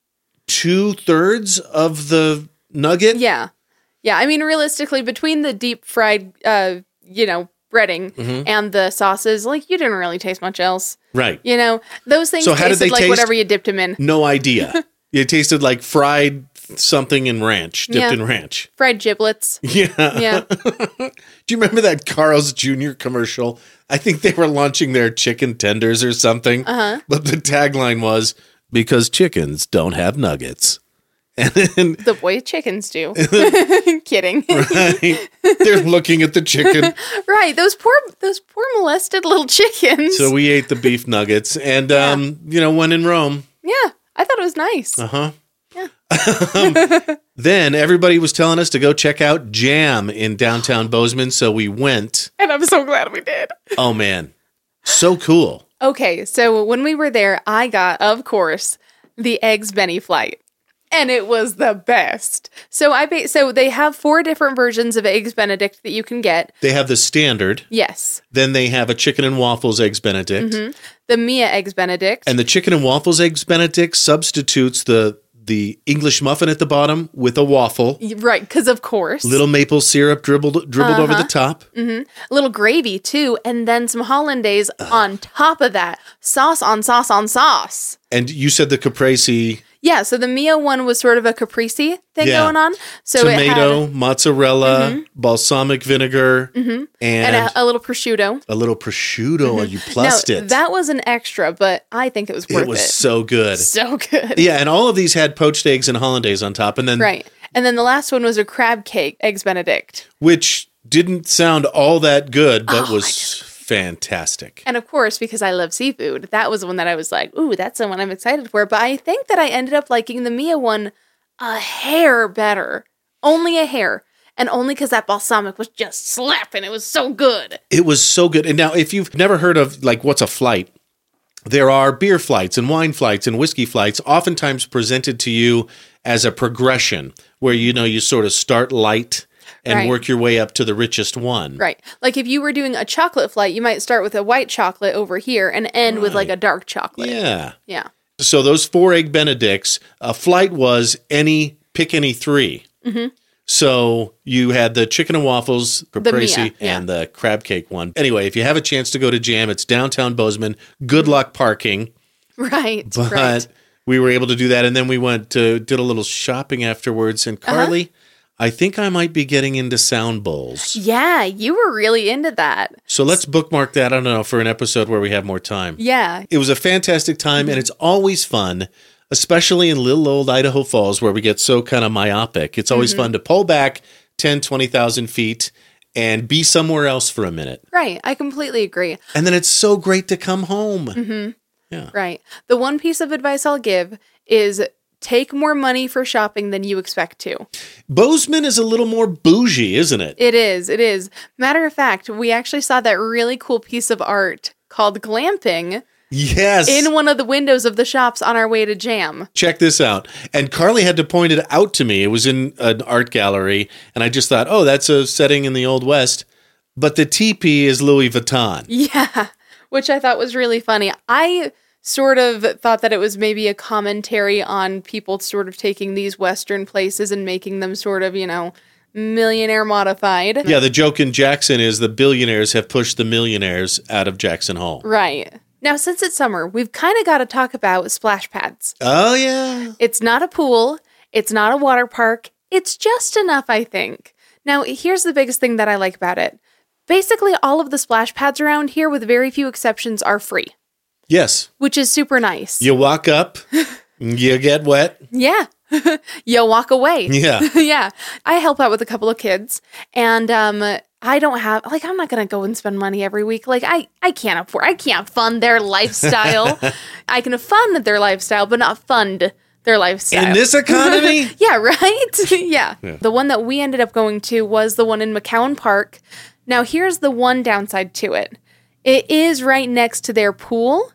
two thirds of the nugget. Yeah. Yeah. I mean, realistically, between the deep fried, uh, you know, breading mm-hmm. and the sauces, like, you didn't really taste much else. Right. You know, those things so how tasted did they like taste? Whatever you dipped them in. No idea. It tasted like fried something in ranch, dipped yeah. in ranch. Fried giblets. Yeah. Yeah. Do you remember that Carl's Junior commercial? I think they were launching their chicken tenders or something. Uh-huh. But the tagline was, because chickens don't have nuggets. And then, the boy chickens do. Kidding. Right. They're looking at the chicken. Right. Those poor those poor molested little chickens. So we ate the beef nuggets and, yeah. um, you know, when in Rome. Yeah. I thought it was nice. Uh-huh. Yeah. um, then everybody was telling us to go check out Jam in downtown Bozeman. So we went. And I'm so glad we did. Oh, man. So cool. Okay. So when we were there, I got, of course, the Eggs Benny flight. And it was the best. So I ba- so they have four different versions of Eggs Benedict that you can get. They have the standard. Yes. Then they have a chicken and waffles Eggs Benedict. Mm-hmm. The Mia Eggs Benedict. And the chicken and waffles Eggs Benedict substitutes the the English muffin at the bottom with a waffle. Right, because of course. Little maple syrup dribbled dribbled uh-huh. over the top. Mm-hmm. A little gravy too, and then some hollandaise uh. on top of that. Sauce on sauce on sauce. And you said the caprese. Yeah, so the Mia one was sort of a caprese thing yeah. going on. So tomato, it had, mozzarella, mm-hmm. balsamic vinegar, mm-hmm. and, and a, a little prosciutto. A little prosciutto, mm-hmm. you plussed no, it. That was an extra, but I think it was worth it. It was so good. So good. Yeah, and all of these had poached eggs and hollandaise on top. And then right. And then the last one was a crab cake, Eggs Benedict. Which didn't sound all that good, but oh, was fantastic. And of course, because I love seafood, that was the one that I was like, ooh, that's the one I'm excited for. But I think that I ended up liking the Mia one a hair better. Only a hair. And only because that balsamic was just slapping. It was so good. It was so good. And now, if you've never heard of, like, what's a flight? There are beer flights and wine flights and whiskey flights oftentimes presented to you as a progression where, you know, you sort of start light and right. work your way up to the richest one. Right. Like if you were doing a chocolate flight, you might start with a white chocolate over here and end right. with like a dark chocolate. Yeah. Yeah. So those four Egg Benedicts, a flight was any, pick any three. Mm-hmm. So you had the chicken and waffles, caprese, yeah. and the crab cake one. Anyway, if you have a chance to go to Jam, it's downtown Bozeman. Good luck parking. Right. But right. we were able to do that. And then we went to, did a little shopping afterwards. And Carly, uh-huh. I think I might be getting into sound bowls. Yeah, you were really into that. So let's bookmark that, I don't know, for an episode where we have more time. Yeah. It was a fantastic time, and it's always fun, especially in little old Idaho Falls where we get so kind of myopic. It's always mm-hmm. fun to pull back ten, twenty thousand feet and be somewhere else for a minute. Right. I completely agree. And then it's so great to come home. Mm-hmm. Yeah. Right. The one piece of advice I'll give is take more money for shopping than you expect to. Bozeman is a little more bougie, isn't it? It is. It is. Matter of fact, we actually saw that really cool piece of art called glamping. Yes. In one of the windows of the shops on our way to Jam. Check this out. And Carly had to point it out to me. It was in an art gallery. And I just thought, oh, that's a setting in the Old West. But the teepee is Louis Vuitton. Yeah. Which I thought was really funny. I sort of thought that it was maybe a commentary on people sort of taking these Western places and making them sort of, you know, millionaire modified. Yeah, the joke in Jackson is the billionaires have pushed the millionaires out of Jackson Hole. Right. Now, since it's summer, we've kind of got to talk about splash pads. Oh, yeah. It's not a pool. It's not a water park. It's just enough, I think. Now, here's the biggest thing that I like about it. Basically, all of the splash pads around here, with very few exceptions, are free. Yes. Which is super nice. You walk up, you get wet. Yeah. You walk away. Yeah. Yeah. I help out with a couple of kids, and um, I don't have, like, I'm not going to go and spend money every week. Like, I, I can't afford, I can't fund their lifestyle. I can fund their lifestyle, but not fund their lifestyle. In this economy? Yeah, right? yeah. yeah. The one that we ended up going to was the one in McCowan Park. Now, here's the one downside to it. It is right next to their pool.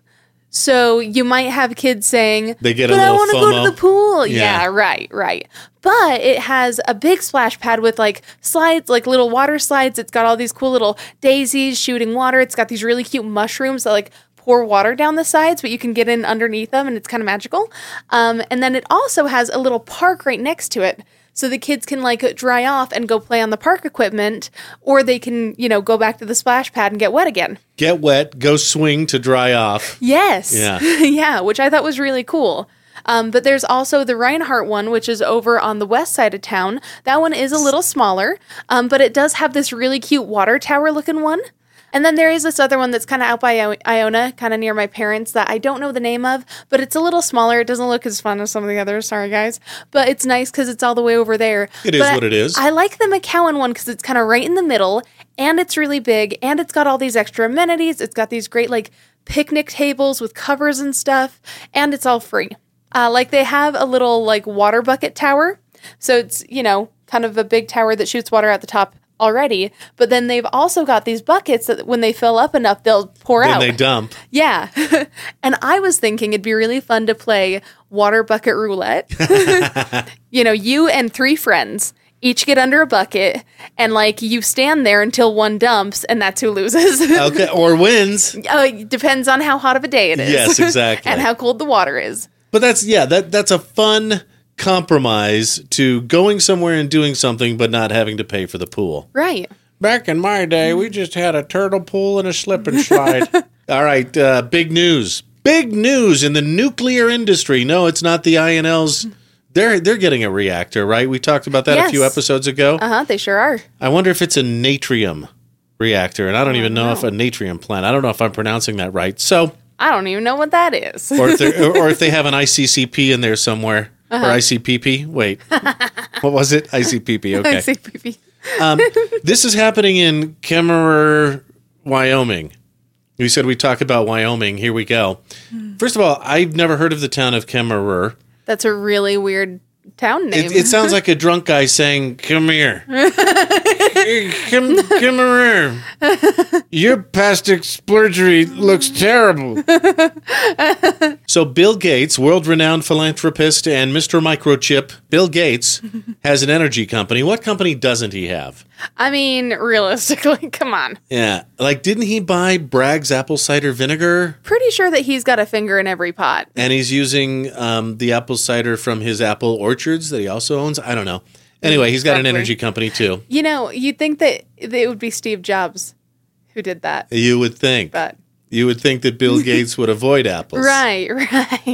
So you might have kids saying, they get a but little I want to FOMO. go to the pool. Yeah. yeah, right, right. But it has a big splash pad with like slides, like little water slides. It's got all these cool little daisies shooting water. It's got these really cute mushrooms that like pour water down the sides, but you can get in underneath them, and it's kind of magical. Um, and then it also has a little park right next to it. So the kids can like dry off and go play on the park equipment, or they can, you know, go back to the splash pad and get wet again. Get wet, go swing to dry off. Yes. Yeah. Yeah, which I thought was really cool. Um, but there's also the Reinhardt one, which is over on the west side of town. That one is a little smaller, um, but it does have this really cute water tower looking one. And then there is this other one that's kind of out by Iona, kind of near my parents, that I don't know the name of, but it's a little smaller. It doesn't look as fun as some of the others. Sorry, guys. But it's nice because it's all the way over there. It is but what it is. I like the McCowan one because it's kind of right in the middle, and it's really big, and it's got all these extra amenities. It's got these great, like, picnic tables with covers and stuff, and it's all free. Uh, like, they have a little, like, water bucket tower. So it's, you know, kind of a big tower that shoots water out the top already, but then they've also got these buckets that when they fill up enough, they'll pour then out. Then they dump. Yeah. And I was thinking it'd be really fun to play water bucket roulette. You know, you and three friends each get under a bucket, and like you stand there until one dumps, and that's who loses. Okay, or wins. Oh, it depends on how hot of a day it is. Yes, exactly. And how cold the water is. But that's, yeah, that that's a fun compromise to going somewhere and doing something but not having to pay for the pool. Right. Back in my day, we just had a turtle pool and a slip and slide. All right, uh, big news. Big news in the nuclear industry. No, it's not the I N Ls. They're they're getting a reactor, right? We talked about that Yes. a few episodes ago. Uh-huh, they sure are. I wonder if it's a natrium reactor, and I don't even know, know if a natrium plant. I don't know if I'm pronouncing that right. So I don't even know what that is. or if or, or if they have an I C C P in there somewhere. Uh-huh. Or I C P P? Wait. What was it? I C P P. Okay. I C P P. um, this is happening in Kemmerer, Wyoming. We said we'd talk about Wyoming. Here we go. First of all, I've never heard of the town of Kemmerer. That's a really weird town name. It, it sounds like a drunk guy saying, "Come here. come, come here. Your past splurgery looks terrible." So Bill Gates, world-renowned philanthropist and Mister Microchip, Bill Gates has an energy company. What company doesn't he have? I mean, realistically, come on. Yeah. Like, didn't he buy Bragg's apple cider vinegar? Pretty sure that he's got a finger in every pot. And he's using um, the apple cider from his apple orchards that he also owns? I don't know. Anyway, he's got Probably. an energy company, too. You know, you'd think that it would be Steve Jobs who did that. You would think. But You would think that Bill Gates would avoid apples. Right, right.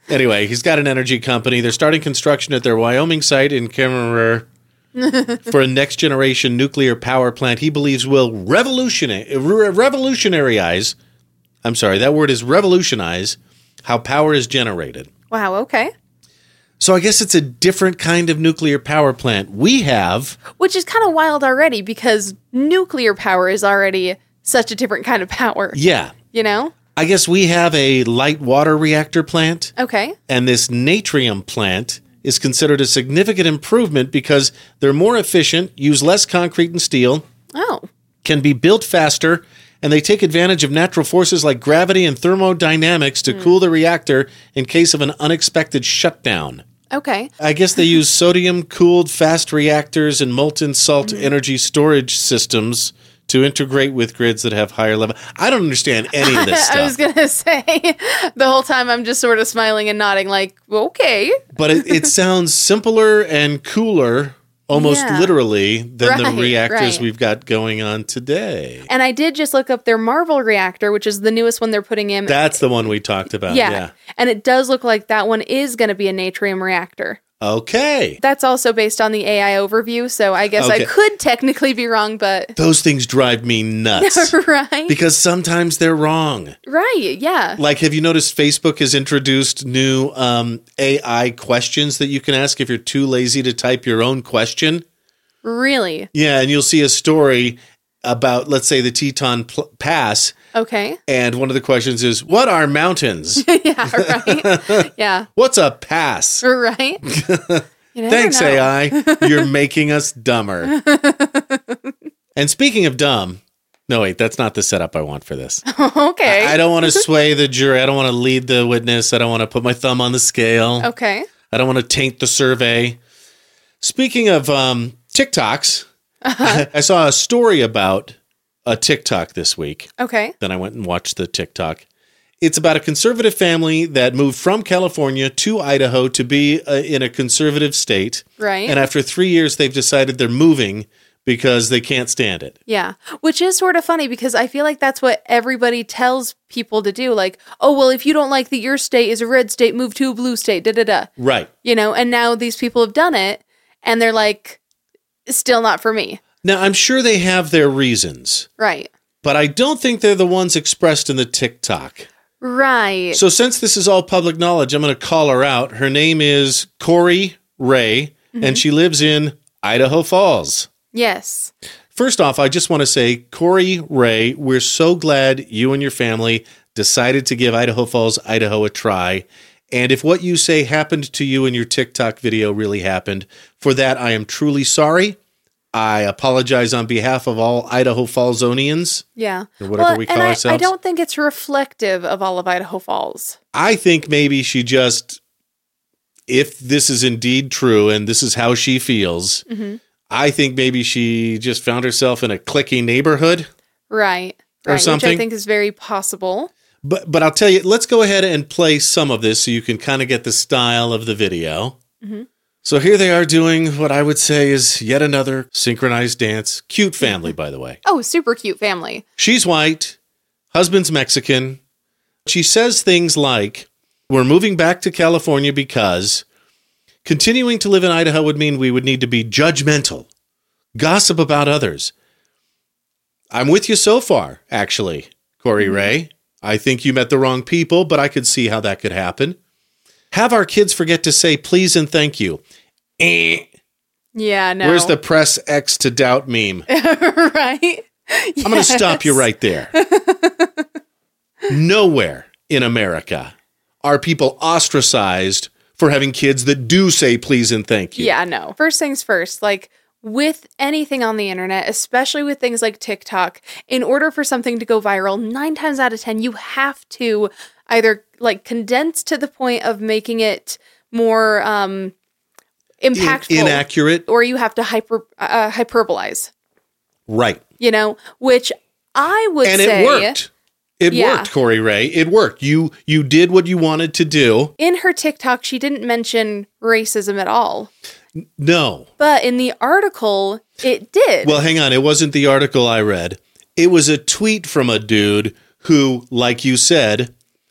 Anyway, he's got an energy company. They're starting construction at their Wyoming site in Kemmerer for a next-generation nuclear power plant he believes will revolutionize, revolutionize, I'm sorry, that word is revolutionize, how power is generated. Wow, okay. So I guess it's a different kind of nuclear power plant. We have... Which is kind of wild already because nuclear power is already such a different kind of power. Yeah. You know? I guess we have a light water reactor plant. Okay. And this natrium plant is considered a significant improvement because they're more efficient, use less concrete and steel, oh, can be built faster, and they take advantage of natural forces like gravity and thermodynamics to mm. cool the reactor in case of an unexpected shutdown. Okay. I guess they use sodium-cooled fast reactors and molten salt mm. energy storage systems to integrate with grids that have higher level. I don't understand any of this stuff. I was going to say, the whole time I'm just sort of smiling and nodding like, okay. But it, it sounds simpler and cooler, almost yeah. literally, than right, the reactors right. we've got going on today. And I did just look up their Marvel reactor, which is the newest one they're putting in. That's the one we talked about, yeah. yeah. And it does look like that one is going to be a natrium reactor. Okay. That's also based on the A I overview, so I guess okay. I could technically be wrong, but... Those things drive me nuts. Right? Because sometimes they're wrong. Right, yeah. Like, have you noticed Facebook has introduced new um, A I questions that you can ask if you're too lazy to type your own question? Really? Yeah, and you'll see a story about, let's say, the Teton Pl- Pass. Okay. And one of the questions is, what are mountains? Yeah, right. Yeah. What's a pass? Right. Thanks, know. A I. You're making us dumber. And speaking of dumb, no, wait, that's not the setup I want for this. Okay. I, I don't want to sway the jury. I don't want to lead the witness. I don't want to put my thumb on the scale. Okay. I don't want to taint the survey. Speaking of um, TikToks, uh-huh. I saw a story about a TikTok this week. Okay. Then I went and watched the TikTok. It's about a conservative family that moved from California to Idaho to be uh, in a conservative state. Right. And after three years, they've decided they're moving because they can't stand it. Yeah. Which is sort of funny because I feel like that's what everybody tells people to do. Like, oh, well, if you don't like that your state is a red state, move to a blue state, da-da-da. Right. You know, and now these people have done it and they're like, still not for me. Now, I'm sure they have their reasons. Right. But I don't think they're the ones expressed in the TikTok. Right. So since this is all public knowledge, I'm going to call her out. Her name is Corey Ray, mm-hmm. and she lives in Idaho Falls. Yes. First off, I just want to say, Corey Ray, we're so glad you and your family decided to give Idaho Falls, Idaho a try. And if what you say happened to you in your TikTok video really happened, for that I am truly sorry. I apologize on behalf of all Idaho Fallsonians. Yeah. Or whatever well, we call and I, ourselves. I don't think it's reflective of all of Idaho Falls. I think maybe she just, if this is indeed true and this is how she feels, mm-hmm. I think maybe she just found herself in a cliquey neighborhood. Right. Or right, something. Which I think is very possible. But but I'll tell you, let's go ahead and play some of this so you can kind of get the style of the video. Mm-hmm. So here they are doing what I would say is yet another synchronized dance. Cute family, by the way. Oh, super cute family. She's white. Husband's Mexican. She says things like, we're moving back to California because continuing to live in Idaho would mean we would need to be judgmental, gossip about others. I'm with you so far, actually, Corey mm-hmm. Ray. I think you met the wrong people, but I could see how that could happen. Have our kids forget to say please and thank you. Eh. Yeah, no. Where's the press X to doubt meme? Right? I'm yes. going to stop you right there. Nowhere in America are people ostracized for having kids that do say please and thank you. Yeah, no. First things first, like with anything on the internet, especially with things like TikTok, in order for something to go viral, nine times out of ten, you have to either like condense to the point of making it more um, impactful, In- inaccurate, or you have to hyper uh, hyperbolize. Right. You know, which I would and say, and it worked. It yeah. worked, Corey Ray. It worked. You you did what you wanted to do. In her TikTok, she didn't mention racism at all. No. But in the article, it did. Well, hang on. It wasn't the article I read. It was a tweet from a dude who, like you said,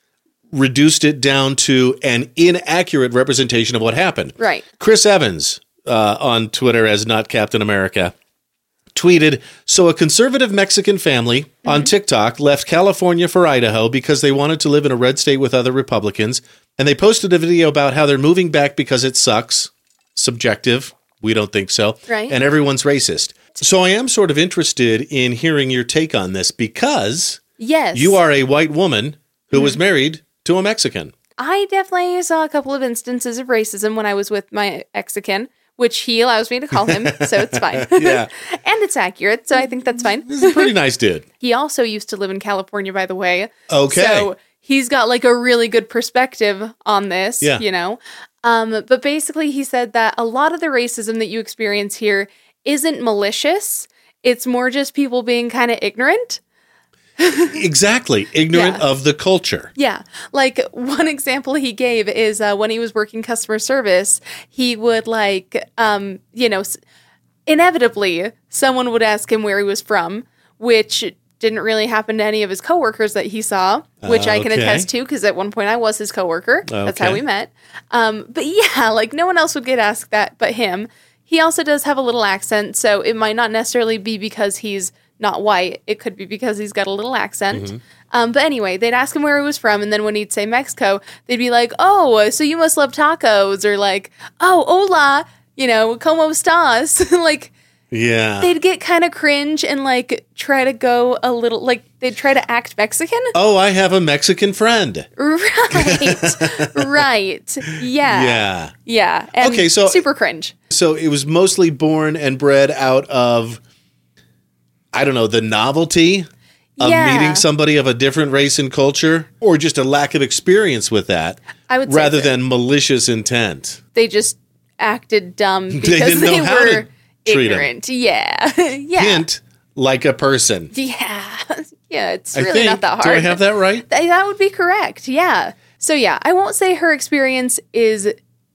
reduced it down to an inaccurate representation of what happened. Right. Chris Evans uh, on Twitter as Not Captain America tweeted, so a conservative Mexican family mm-hmm. on TikTok left California for Idaho because they wanted to live in a red state with other Republicans. And they posted a video about how they're moving back because it sucks. Subjective. We don't think so. Right. And everyone's racist. So I am sort of interested in hearing your take on this because yes. you are a white woman who mm-hmm. was married to a Mexican. I definitely saw a couple of instances of racism when I was with my Mexican, which he allows me to call him, so it's fine. Yeah. And it's accurate, so I think that's fine. This is a pretty nice dude. He also used to live in California, by the way. Okay. So he's got like a really good perspective on this, yeah. you know? Um, but basically he said that a lot of the racism that you experience here isn't malicious. It's more just people being kind of ignorant. Exactly. Ignorant yeah. of the culture. Yeah. Like one example he gave is uh, when he was working customer service, he would like, um, you know, s- inevitably someone would ask him where he was from, which didn't really happen to any of his coworkers that he saw, which uh, I can okay. attest to because at one point I was his coworker. Okay. That's how we met. Um, but yeah, like no one else would get asked that but him. He also does have a little accent, so it might not necessarily be because he's not white. It could be because he's got a little accent. Mm-hmm. Um, but anyway, they'd ask him where he was from, and then when he'd say Mexico, they'd be like, oh, so you must love tacos, or like, oh, hola, you know, como estás? Like, yeah. They'd get kind of cringe and like try to go a little, like they'd try to act Mexican. Oh, I have a Mexican friend. Right. Right. Yeah. Yeah. Yeah. And okay, so super cringe. So it was mostly born and bred out of, I don't know, the novelty of yeah. meeting somebody of a different race and culture, or just a lack of experience with that, I would say rather so. than malicious intent. They just acted dumb because they, didn't know they how were to treat ignorant. Them. Yeah. Yeah. Hint, like a person. Yeah. Yeah, it's I really think, not that hard. Do I have that right? Th- That would be correct. Yeah. So yeah, I won't say her experience is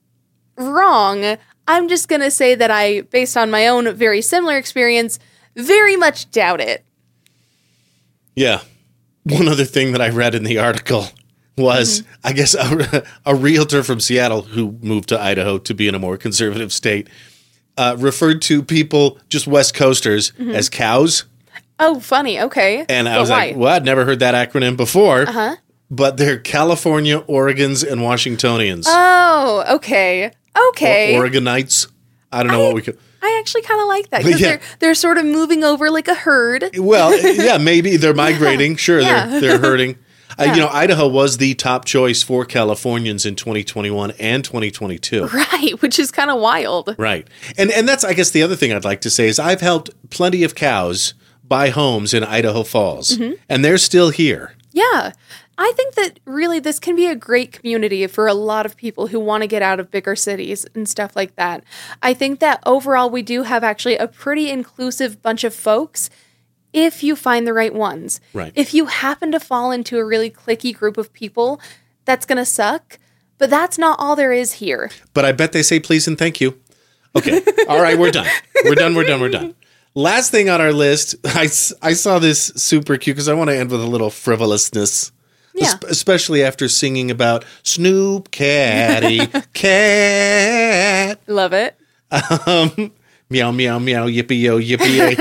wrong. I'm just going to say that I, based on my own very similar experience, very much doubt it. Yeah. One other thing that I read in the article was, mm-hmm. I guess, a, a realtor from Seattle who moved to Idaho to be in a more conservative state uh, referred to people, just West Coasters, mm-hmm. as cows. Oh, funny. Okay. And I but was why? like, well, I'd never heard that acronym before. Uh-huh. But they're California, Oregons, and Washingtonians. Oh, okay. Okay. Or Oregonites. I don't know I, what we could. I actually kind of like that because yeah. they're they're sort of moving over like a herd. Well, yeah, maybe they're migrating. Yeah. Sure, yeah. they're they're herding. Yeah. Uh, you know, Idaho was the top choice for Californians in twenty twenty-one and twenty twenty-two. Right, which is kind of wild. Right, and and that's, I guess, the other thing I'd like to say is I've helped plenty of cows buy homes in Idaho Falls, mm-hmm. and they're still here. Yeah. I think that really this can be a great community for a lot of people who want to get out of bigger cities and stuff like that. I think that overall we do have actually a pretty inclusive bunch of folks if you find the right ones. Right. If you happen to fall into a really cliquey group of people, that's going to suck. But that's not all there is here. But I bet they say please and thank you. Okay. All right, we're done. We're done, we're done, we're done. Last thing on our list, I, I saw this super cute because I want to end with a little frivolousness. Yeah. Especially after singing about Snoop Caddy Cat. Love it. Um, meow, meow, meow, yippee, yo, yippee, yay.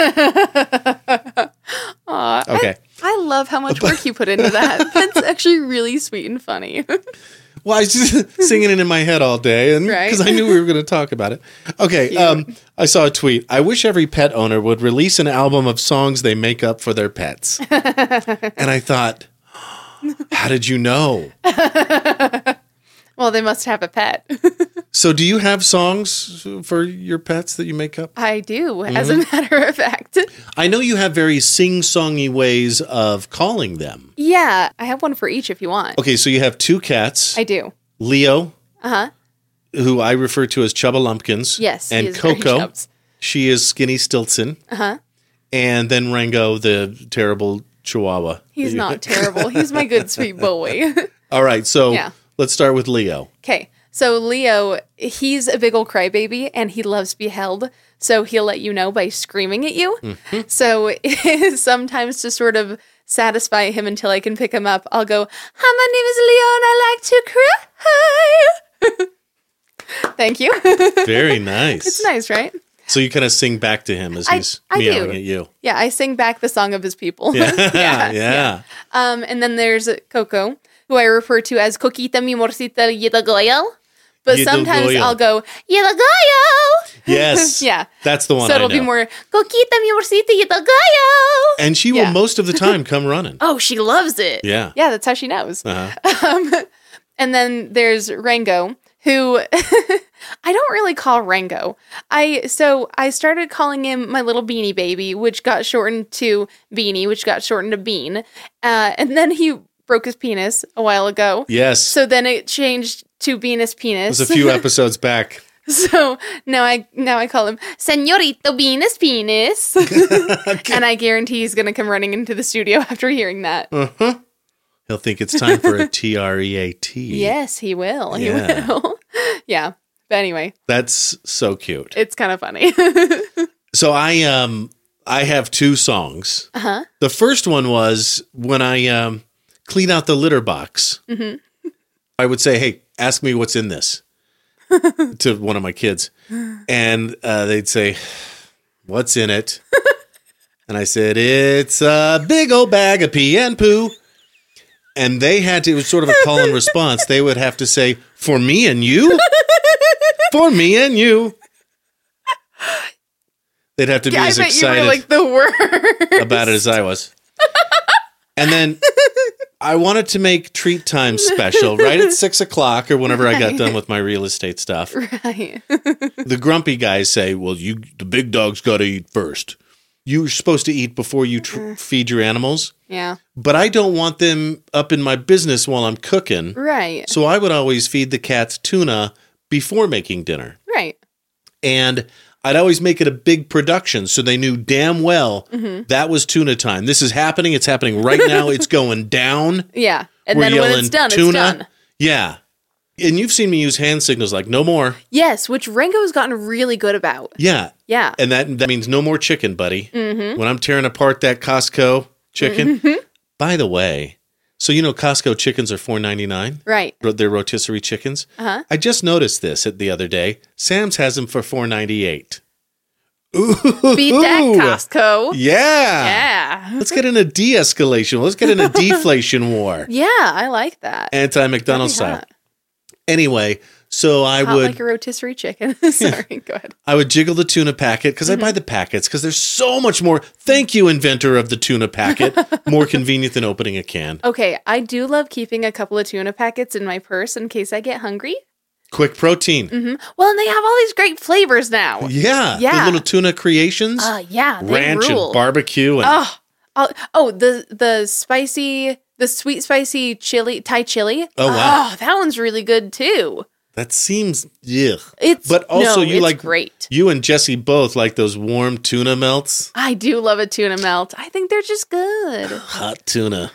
Aw, okay. I, I love how much work you put into that. That's actually really sweet and funny. Well, I was just singing it in my head all day and because right? I knew we were going to talk about it. Okay, um, I saw a tweet. I wish every pet owner would release an album of songs they make up for their pets. And I thought, how did you know? Well, they must have a pet. So do you have songs for your pets that you make up? I do, mm-hmm. as a matter of fact. I know you have very sing-songy ways of calling them. Yeah, I have one for each if you want. Okay, so you have two cats. I do. Leo, uh-huh. who I refer to as Chubba Lumpkins. Yes, and he is very Coco, chubs. She is Skinny Stiltson. Uh-huh. And then Rango, the terrible Chihuahua. He's not terrible. He's my good, sweet boy. All right, so yeah. let's start with Leo. Okay, so Leo, he's a big old crybaby, and he loves to be held, so he'll let you know by screaming at you. Mm-hmm. So sometimes to sort of satisfy him until I can pick him up, I'll go, "Hi, my name is Leon. I like to cry." Thank you. Very nice. It's nice, right? So you kind of sing back to him as I- he's I meowing do. at you. Yeah, I sing back the song of his people. Yeah, yeah. yeah. Um, and then there's Coco, who I refer to as Coquita mi morcita Yidagoyal. But Yidagoyal. sometimes I'll go, Yidagoyal! Yes. Yeah. That's the one So I it'll know. be more, Coquita mi morcita Yidagoyal! And she Yeah. will most of the time come running. Oh, she loves it. Yeah. Yeah, that's how she knows. Uh-huh. Um, and then there's Rango, who I don't really call Rango. I so I started calling him my little beanie baby, which got shortened to Beanie, which got shortened to Bean. Uh, and then he broke his penis a while ago. Yes. So then it changed to Venus It Penis. was a few episodes back. So now I now I call him Señorito Venus Penis. And I guarantee he's going to come running into the studio after hearing that. Uh-huh. He'll think it's time for a T R E A T. Yes, he will. He Yeah. will. Yeah. But anyway, That's so cute. it's kind of funny. So I um I have two songs. Uh-huh. The first one was when I um clean out the litter box. Mm-hmm. I would say, "Hey, ask me what's in this," to one of my kids, and uh, they'd say, "What's in it?" And I said, "It's a big old bag of pee and poo." And they had to, it was sort of a call and response. They would have to say, "For me and you? For me and you." They'd have to be I as bet excited you were like the worst. about it as I was. And then I wanted to make treat time special right at six o'clock or whenever I got Right. done with my real estate stuff. Right. The grumpy guys say, "Well, you, the big dog's got to eat first. You're supposed to eat before you tr- feed your animals." Yeah. But I don't want them up in my business while I'm cooking. Right. So I would always feed the cats tuna before making dinner. Right. And I'd always make it a big production so they knew damn well Mm-hmm. that was tuna time. This is happening. It's happening right now. It's going down. Yeah. And We're then when yelling it's done, tuna. it's done. Yeah. And you've seen me use hand signals like no more. Yes, which Rango's gotten really good about. Yeah. Yeah. And that that means no more chicken, buddy. Mm-hmm. When I'm tearing apart that Costco chicken. By the way, so you know Costco chickens are four ninety-nine. Right. They're rotisserie chickens. Uh-huh. I just noticed this at the other day. Sam's has them for four ninety-eight. Ooh. Beat that, Costco. Yeah. Yeah. Let's get in a de-escalation. Let's get in a deflation war. Yeah, I like that. Anti-McDonald's That'd be style. hot. Anyway, so I Hot would like a rotisserie chicken. Sorry, go ahead. I would jiggle the tuna packet because I buy the packets because there's so much more. Thank you, inventor of the tuna packet. More convenient than opening a can. Okay, I do love keeping a couple of tuna packets in my purse in case I get hungry. Quick protein. Mm-hmm. Well, and they have all these great flavors now. Yeah. Yeah. The little tuna creations. Uh, yeah, they ranch rule. and barbecue. And Oh, oh, oh, the the spicy, the sweet spicy chili, Thai chili. Oh, wow. Oh, that one's really good too. that seems, yeah. It's But also no, you it's like, great. you and Jesse both like those warm tuna melts. I do love a tuna melt. I think they're just good. Hot tuna.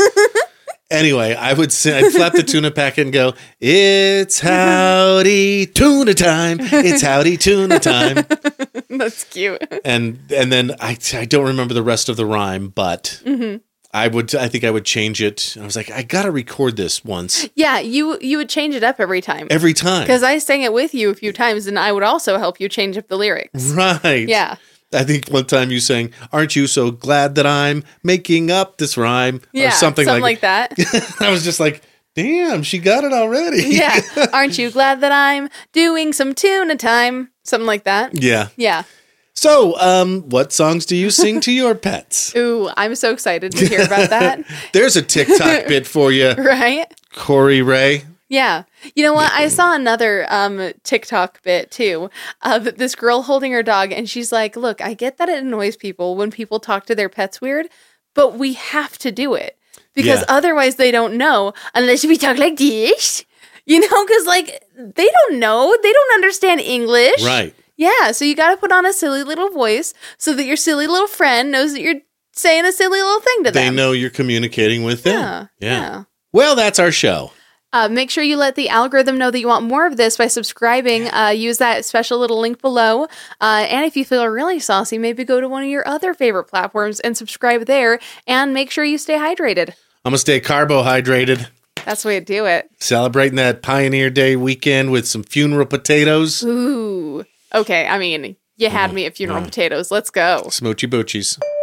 Anyway, I would say, I'd flap the tuna packet and go, "It's howdy tuna time. It's howdy tuna time." That's cute. And and then I I don't remember the rest of the rhyme, but Mm-hmm. I would I think I would change it. I was like, I gotta record this once Yeah, you you would change it up every time. every time. Because I sang it with you a few times, and I would also help you change up the lyrics. Right. Yeah. I think one time you sang, "Aren't you so glad that I'm making up this rhyme?" Yeah, or something, something like, like that. I was just like, damn, she got it already. Yeah. Aren't you glad that I'm doing some tuna time? Something like that. Yeah. Yeah. So, um, what songs do you sing to your pets? Ooh, I'm so excited to hear about that. There's a TikTok bit for you, Right? Corey Ray. Yeah. You know what? I saw another um, TikTok bit too of this girl holding her dog, and she's like, "Look, I get that it annoys people when people talk to their pets weird, but we have to do it because Yeah. otherwise they don't know unless we talk like this." You know, because like they don't know, they don't understand English. Right. Yeah. So you got to put on a silly little voice so that your silly little friend knows that you're saying a silly little thing to They them. know you're communicating with them. Yeah. Yeah. Yeah. Well, that's our show. Uh, make sure you let the algorithm know that you want more of this by subscribing. Uh, use that special little link below. Uh, and if you feel really saucy, maybe go to one of your other favorite platforms and subscribe there. And make sure you stay hydrated. I'm going to stay carbohydrated. That's the way to do it. Celebrating that Pioneer Day weekend with some funeral potatoes. Ooh. Okay, I mean, you had me at funeral mm. potatoes. Let's go. Smoochy boochies.